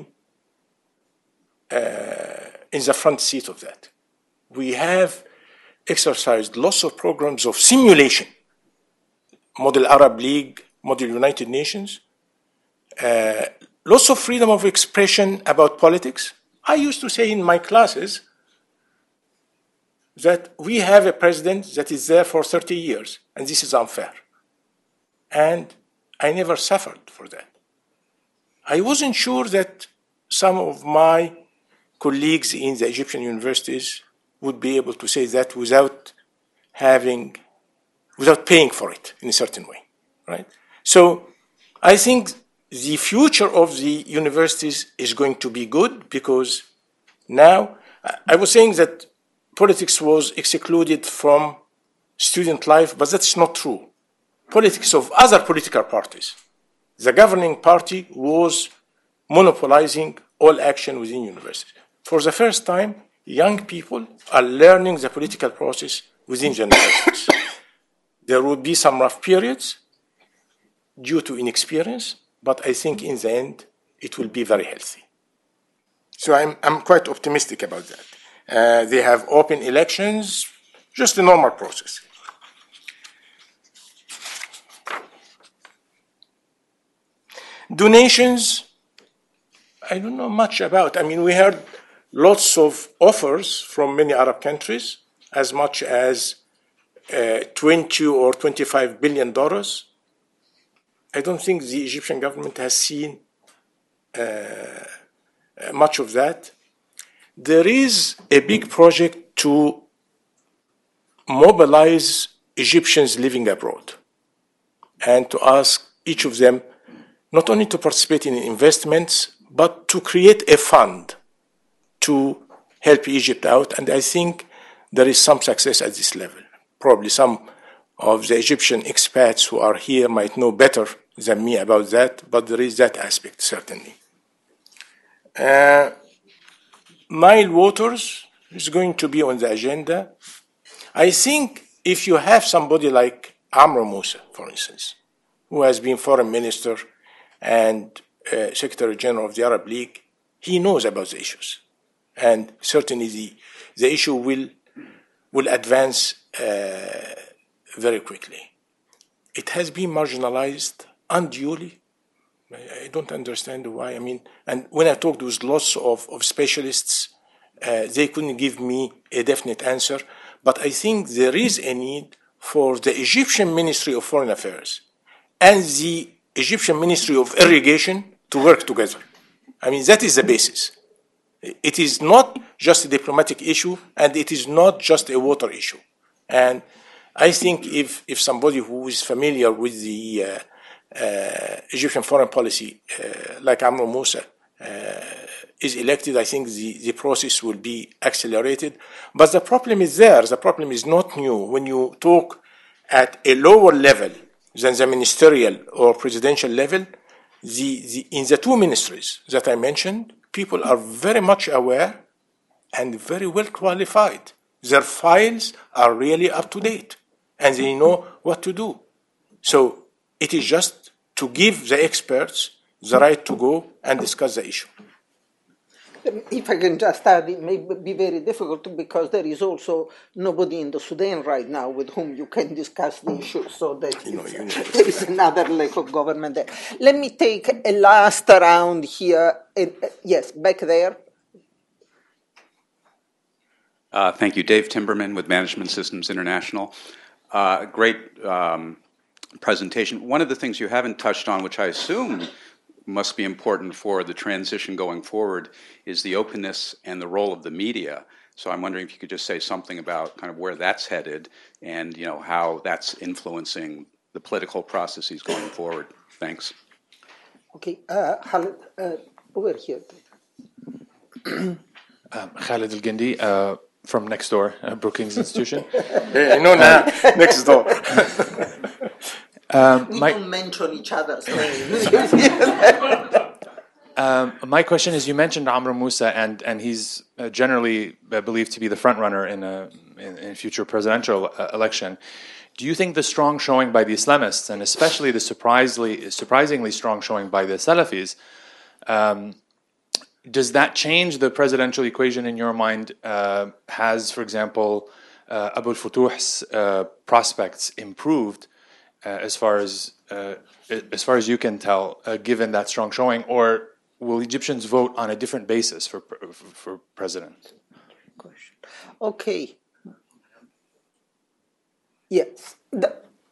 Uh, in the front seat of that. We have exercised lots of programs of simulation, Model Arab League, Model United Nations, uh, lots of freedom of expression about politics. I used to say in my classes, that we have a president that is there for thirty years, and this is unfair. And I never suffered for that. I wasn't sure that some of my colleagues in the Egyptian universities would be able to say that without having, without paying for it in a certain way, right? So I think the future of the universities is going to be good because now, I was saying that politics was excluded from student life, but that's not true. Politics of other political parties. The governing party was monopolizing all action within universities. For the first time, young people are learning the political process within universities. There will be some rough periods due to inexperience, but I think in the end, it will be very healthy. So I'm, I'm quite optimistic about that. Uh, they have open elections, just a normal process. Donations, I don't know much about. I mean, we heard lots of offers from many Arab countries, as much as uh, twenty or twenty-five billion dollars. I don't think the Egyptian government has seen uh, much of that. There is a big project to mobilize Egyptians living abroad and to ask each of them not only to participate in investments, but to create a fund to help Egypt out. And I think there is some success at this level. Probably some of the Egyptian expats who are here might know better than me about that, but there is that aspect, certainly. Uh, Nile waters is going to be on the agenda. I think if you have somebody like Amr Moussa, for instance, who has been foreign minister and uh, Secretary General of the Arab League, he knows about the issues. And certainly the, the issue will, will advance uh, very quickly. It has been marginalized unduly. I don't understand why. I mean, and when I talked with lots of, of specialists, uh, they couldn't give me a definite answer. But I think there is a need for the Egyptian Ministry of Foreign Affairs and the Egyptian Ministry of Irrigation to work together. I mean, that is the basis. It is not just a diplomatic issue, and it is not just a water issue. And I think if, if somebody who is familiar with the uh, uh, Egyptian foreign policy, uh, like Amr Moussa, uh, is elected, I think the, the process will be accelerated. But the problem is there. The problem is not new. When you talk at a lower level than the ministerial or presidential level, the, the, in the two ministries that I mentioned, people are very much aware and very well qualified. Their files are really up to date, and they know what to do. So it is just to give the experts the right to go and discuss the issue. If I can just add, it may be very difficult because there is also nobody in the Sudan right now with whom you can discuss the issue, so that you know, you know. There is another lack of government there. Let me take a last round here. Uh, yes, back there. Uh, thank you. Dave Timberman with Management Systems International. Uh, great um, presentation. One of the things you haven't touched on, which I assume must be important for the transition going forward, is the openness and the role of the media. So I'm wondering if you could just say something about kind of where that's headed and, you know, how that's influencing the political processes going forward. Thanks. Okay, uh, Khalid, uh, over here. um, Khalid Al-Gindi uh, from next door, uh, Brookings Institution. Hey, no, no, next door. Um, we my, don't mention each other's names. um, my question is, you mentioned Amr Moussa, and, and he's uh, generally uh, believed to be the front runner in a, in, in a future presidential uh, election. Do you think the strong showing by the Islamists, and especially the surprisingly, surprisingly strong showing by the Salafis, um, does that change the presidential equation in your mind? Uh, has, for example, uh, Abu al-Futuh's uh, prospects improved Uh, as far as uh, as far as you can tell, uh, given that strong showing, or will Egyptians vote on a different basis for for, for president? Okay, Yes. The,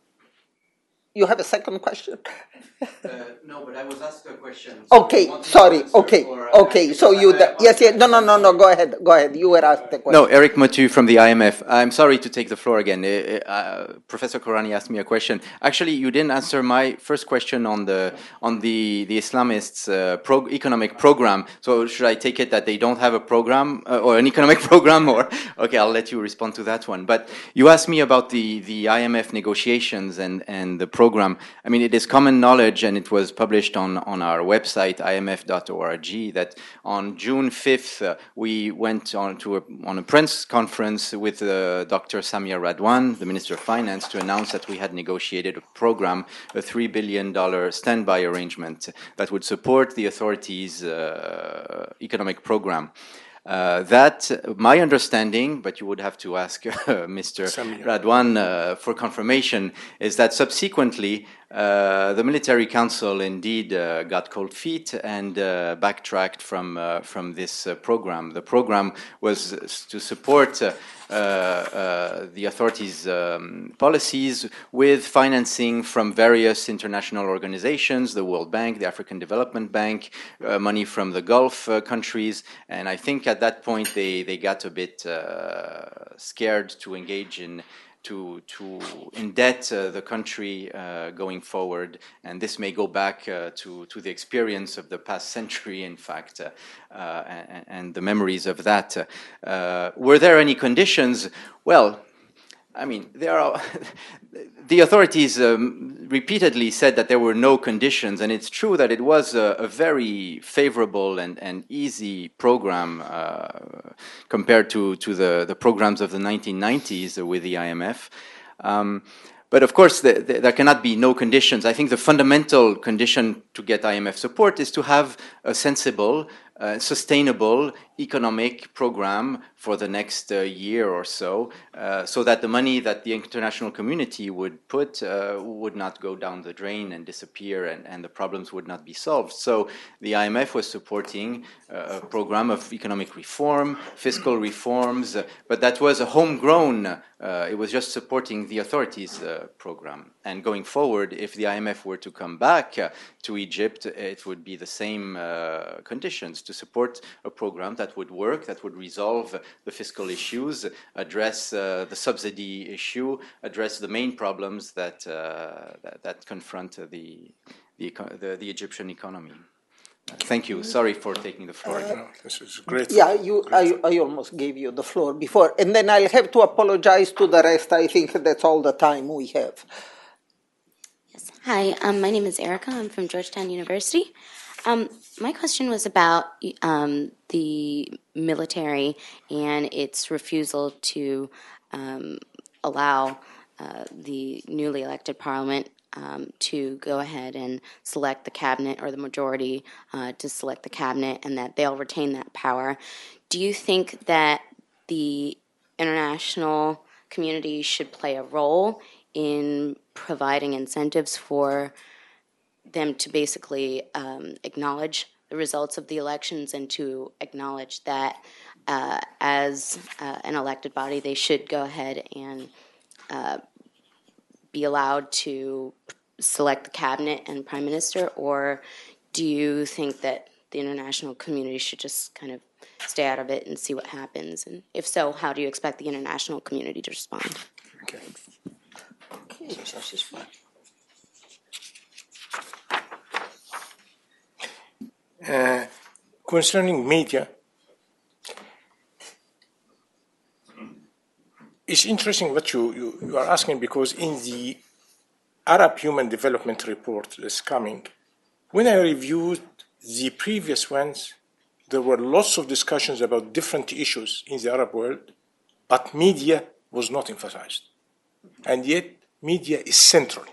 you have a second question? Uh, no, but I was asked a question. So okay, sorry. Okay, or, uh, okay. So you, the, yes, yes. No, no, no, no. Go ahead. Go ahead. You were asked the question. No, Eric Motu from the I M F. I'm sorry to take the floor again. Uh, uh, Professor Korani asked me a question. Actually, you didn't answer my first question on the on the the Islamists' uh, pro economic program. So should I take it that they don't have a program uh, or an economic program? Or okay, I'll let you respond to that one. But you asked me about the the I M F negotiations and and the program. I mean, it is common knowledge, and it was published on on our website I M F dot org, that on June fifth uh, we went on to a, on a press conference with uh, Doctor Samir Radwan, the Minister of Finance, to announce that we had negotiated a program, a three billion dollars standby arrangement that would support the authorities' uh, economic program. Uh, that, my understanding, but you would have to ask uh, Mister Radwan uh, for confirmation, is that subsequently uh, the military council indeed uh, got cold feet and uh, backtracked from uh, from this uh, program. The program was to support uh, uh, uh, the authorities' um, policies with financing from various international organizations, the World Bank, the African Development Bank, uh, money from the Gulf uh, countries, and I think at that point they, they got a bit uh, scared to engage in to to indebt uh, the country uh, going forward, and this may go back uh, to to the experience of the past century, in fact, uh, uh, and, and the memories of that. Uh, were there any conditions? Well, I mean, there are. The authorities um, repeatedly said that there were no conditions, and it's true that it was a, a very favorable and, and easy program uh, compared to, to the, the programs of the nineteen nineties with the I M F. Um, but of course, the, the, there cannot be no conditions. I think the fundamental condition to get I M F support is to have a sensible, uh, sustainable economic program for the next uh, year or so, uh, so that the money that the international community would put uh, would not go down the drain and disappear, and, and the problems would not be solved. So the I M F was supporting uh, a program of economic reform, fiscal reforms, uh, but that was a homegrown, uh, it was just supporting the authorities' uh, program. And going forward, if the I M F were to come back uh, to Egypt, it would be the same uh, conditions to support a program that would work, that would resolve the fiscal issues, address uh, the subsidy issue, address the main problems that uh, that, that confront the the, the the Egyptian economy. Uh, thank you. Sorry for taking the floor. Uh, no, this is great. Yeah, you. I, I almost gave you the floor before, and then I'll have to apologize to the rest. I think that's all the time we have. Yes. Hi, um, my name is Erica. I'm from Georgetown University. Um, my question was about um, the military and its refusal to um, allow uh, the newly elected parliament um, to go ahead and select the cabinet, or the majority uh, to select the cabinet, and that they'll retain that power. Do you think that the international community should play a role in providing incentives for them to basically um, acknowledge the results of the elections, and to acknowledge that uh, as uh, an elected body, they should go ahead and uh, be allowed to select the cabinet and prime minister? Or do you think that the international community should just kind of stay out of it and see what happens? And if so, how do you expect the international community to respond? Okay. Okay. Uh, concerning media, it's interesting what you, you, you are asking, because in the Arab Human Development Report that's coming, when I reviewed the previous ones, there were lots of discussions about different issues in the Arab world, but media was not emphasized. And yet, media is central.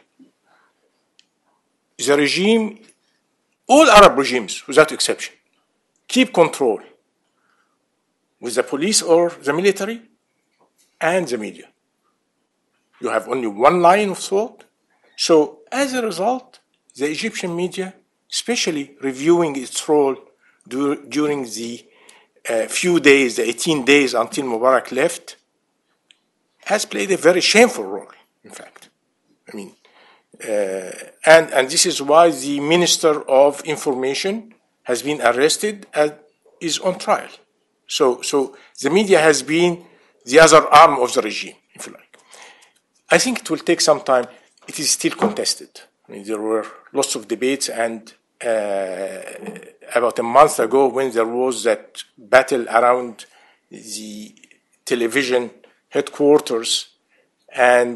The regime, all Arab regimes, without exception, keep control with the police or the military and the media. You have only one line of thought. So as a result, the Egyptian media, especially reviewing its role dur- during the uh, few days, the eighteen days until Mubarak left, has played a very shameful role in fact. I mean, uh, and, and this is why the Minister of Information has been arrested and is on trial. So, so the media has been the other arm of the regime, if you like. I think it will take some time. It is still contested. I mean, there were lots of debates, and uh, about a month ago, when there was that battle around the television headquarters, and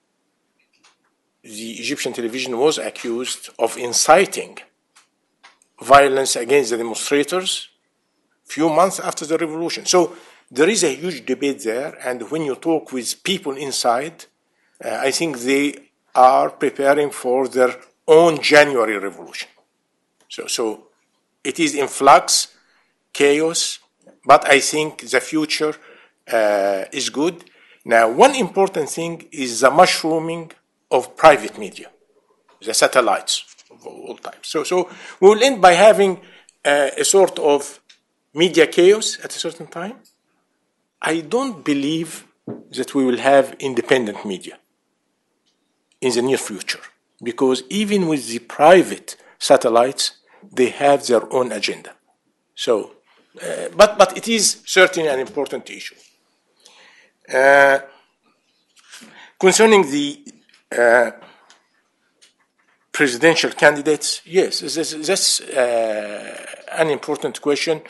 the Egyptian television was accused of inciting violence against the demonstrators few months after the revolution. So there is a huge debate there, and when you talk with people inside, uh, I think they are preparing for their own January revolution. So, so it is in flux, chaos, but I think the future uh, is good. Now, one important thing is the mushrooming of private media, the satellites of all types. So, so we will end by having uh, a sort of media chaos at a certain time. I don't believe that we will have independent media in the near future, because even with the private satellites, they have their own agenda. So, uh, but, but it is certainly an important issue. Uh, concerning the uh, presidential candidates, yes, that's, that's uh, an important question.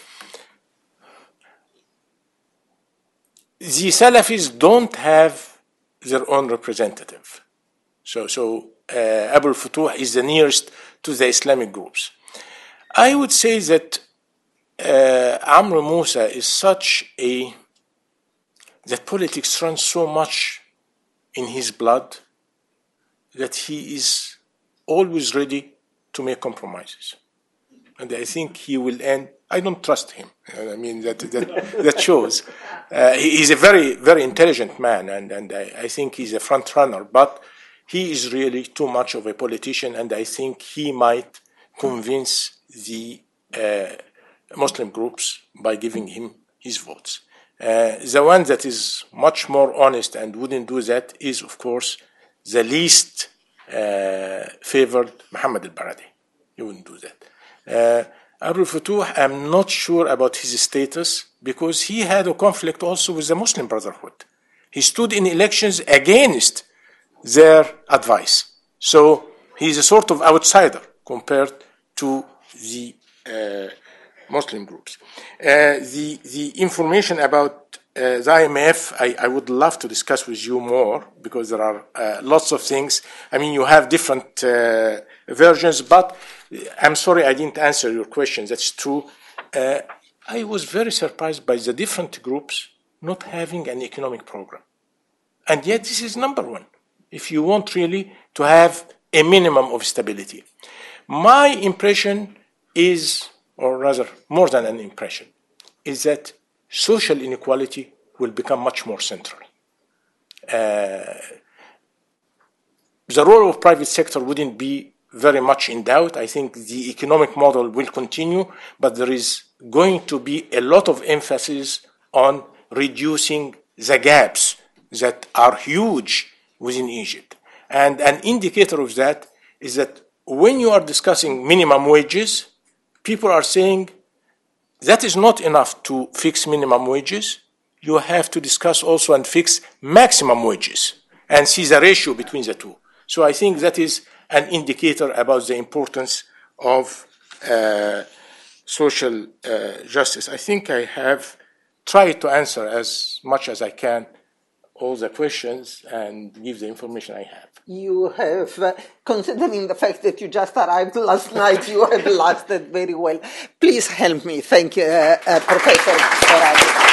The Salafis don't have their own representative. So, so uh, Abu al-Futuh is the nearest to the Islamic groups. I would say that uh, Amr Moussa is such a, that politics runs so much in his blood that he is always ready to make compromises. And I think he will end. I don't trust him. I mean, that that, that shows. Uh, he, he's a very, very intelligent man, and, and I, I think he's a front runner, but he is really too much of a politician, and I think he might convince the uh, Muslim groups by giving him his votes. Uh, the one that is much more honest and wouldn't do that is, of course, the least uh, favored Muhammad al-Baradei. He wouldn't do that. Uh, Abu al-Futuh, I'm not sure about his status, because he had a conflict also with the Muslim Brotherhood. He stood in elections against their advice. So he's a sort of outsider compared to the uh, Muslim groups. Uh, the, the information about uh, the I M F, I, I would love to discuss with you more, because there are uh, lots of things. I mean, you have different uh, versions, but I'm sorry I didn't answer your question. That's true. Uh, I was very surprised by the different groups not having an economic program. And yet this is number one, if you want really to have a minimum of stability. My impression is, or rather more than an impression, is that social inequality will become much more central. Uh, the role of private sector wouldn't be very much in doubt. I think the economic model will continue, but there is going to be a lot of emphasis on reducing the gaps that are huge within Egypt. And an indicator of that is that when you are discussing minimum wages, people are saying that is not enough to fix minimum wages. You have to discuss also and fix maximum wages and see the ratio between the two. So I think that is an indicator about the importance of uh, social uh, justice. I think I have tried to answer as much as I can all the questions and give the information I have. You have, uh, considering the fact that you just arrived last night, you have lasted very well. Please help me. Thank you, uh, uh, Professor Korani.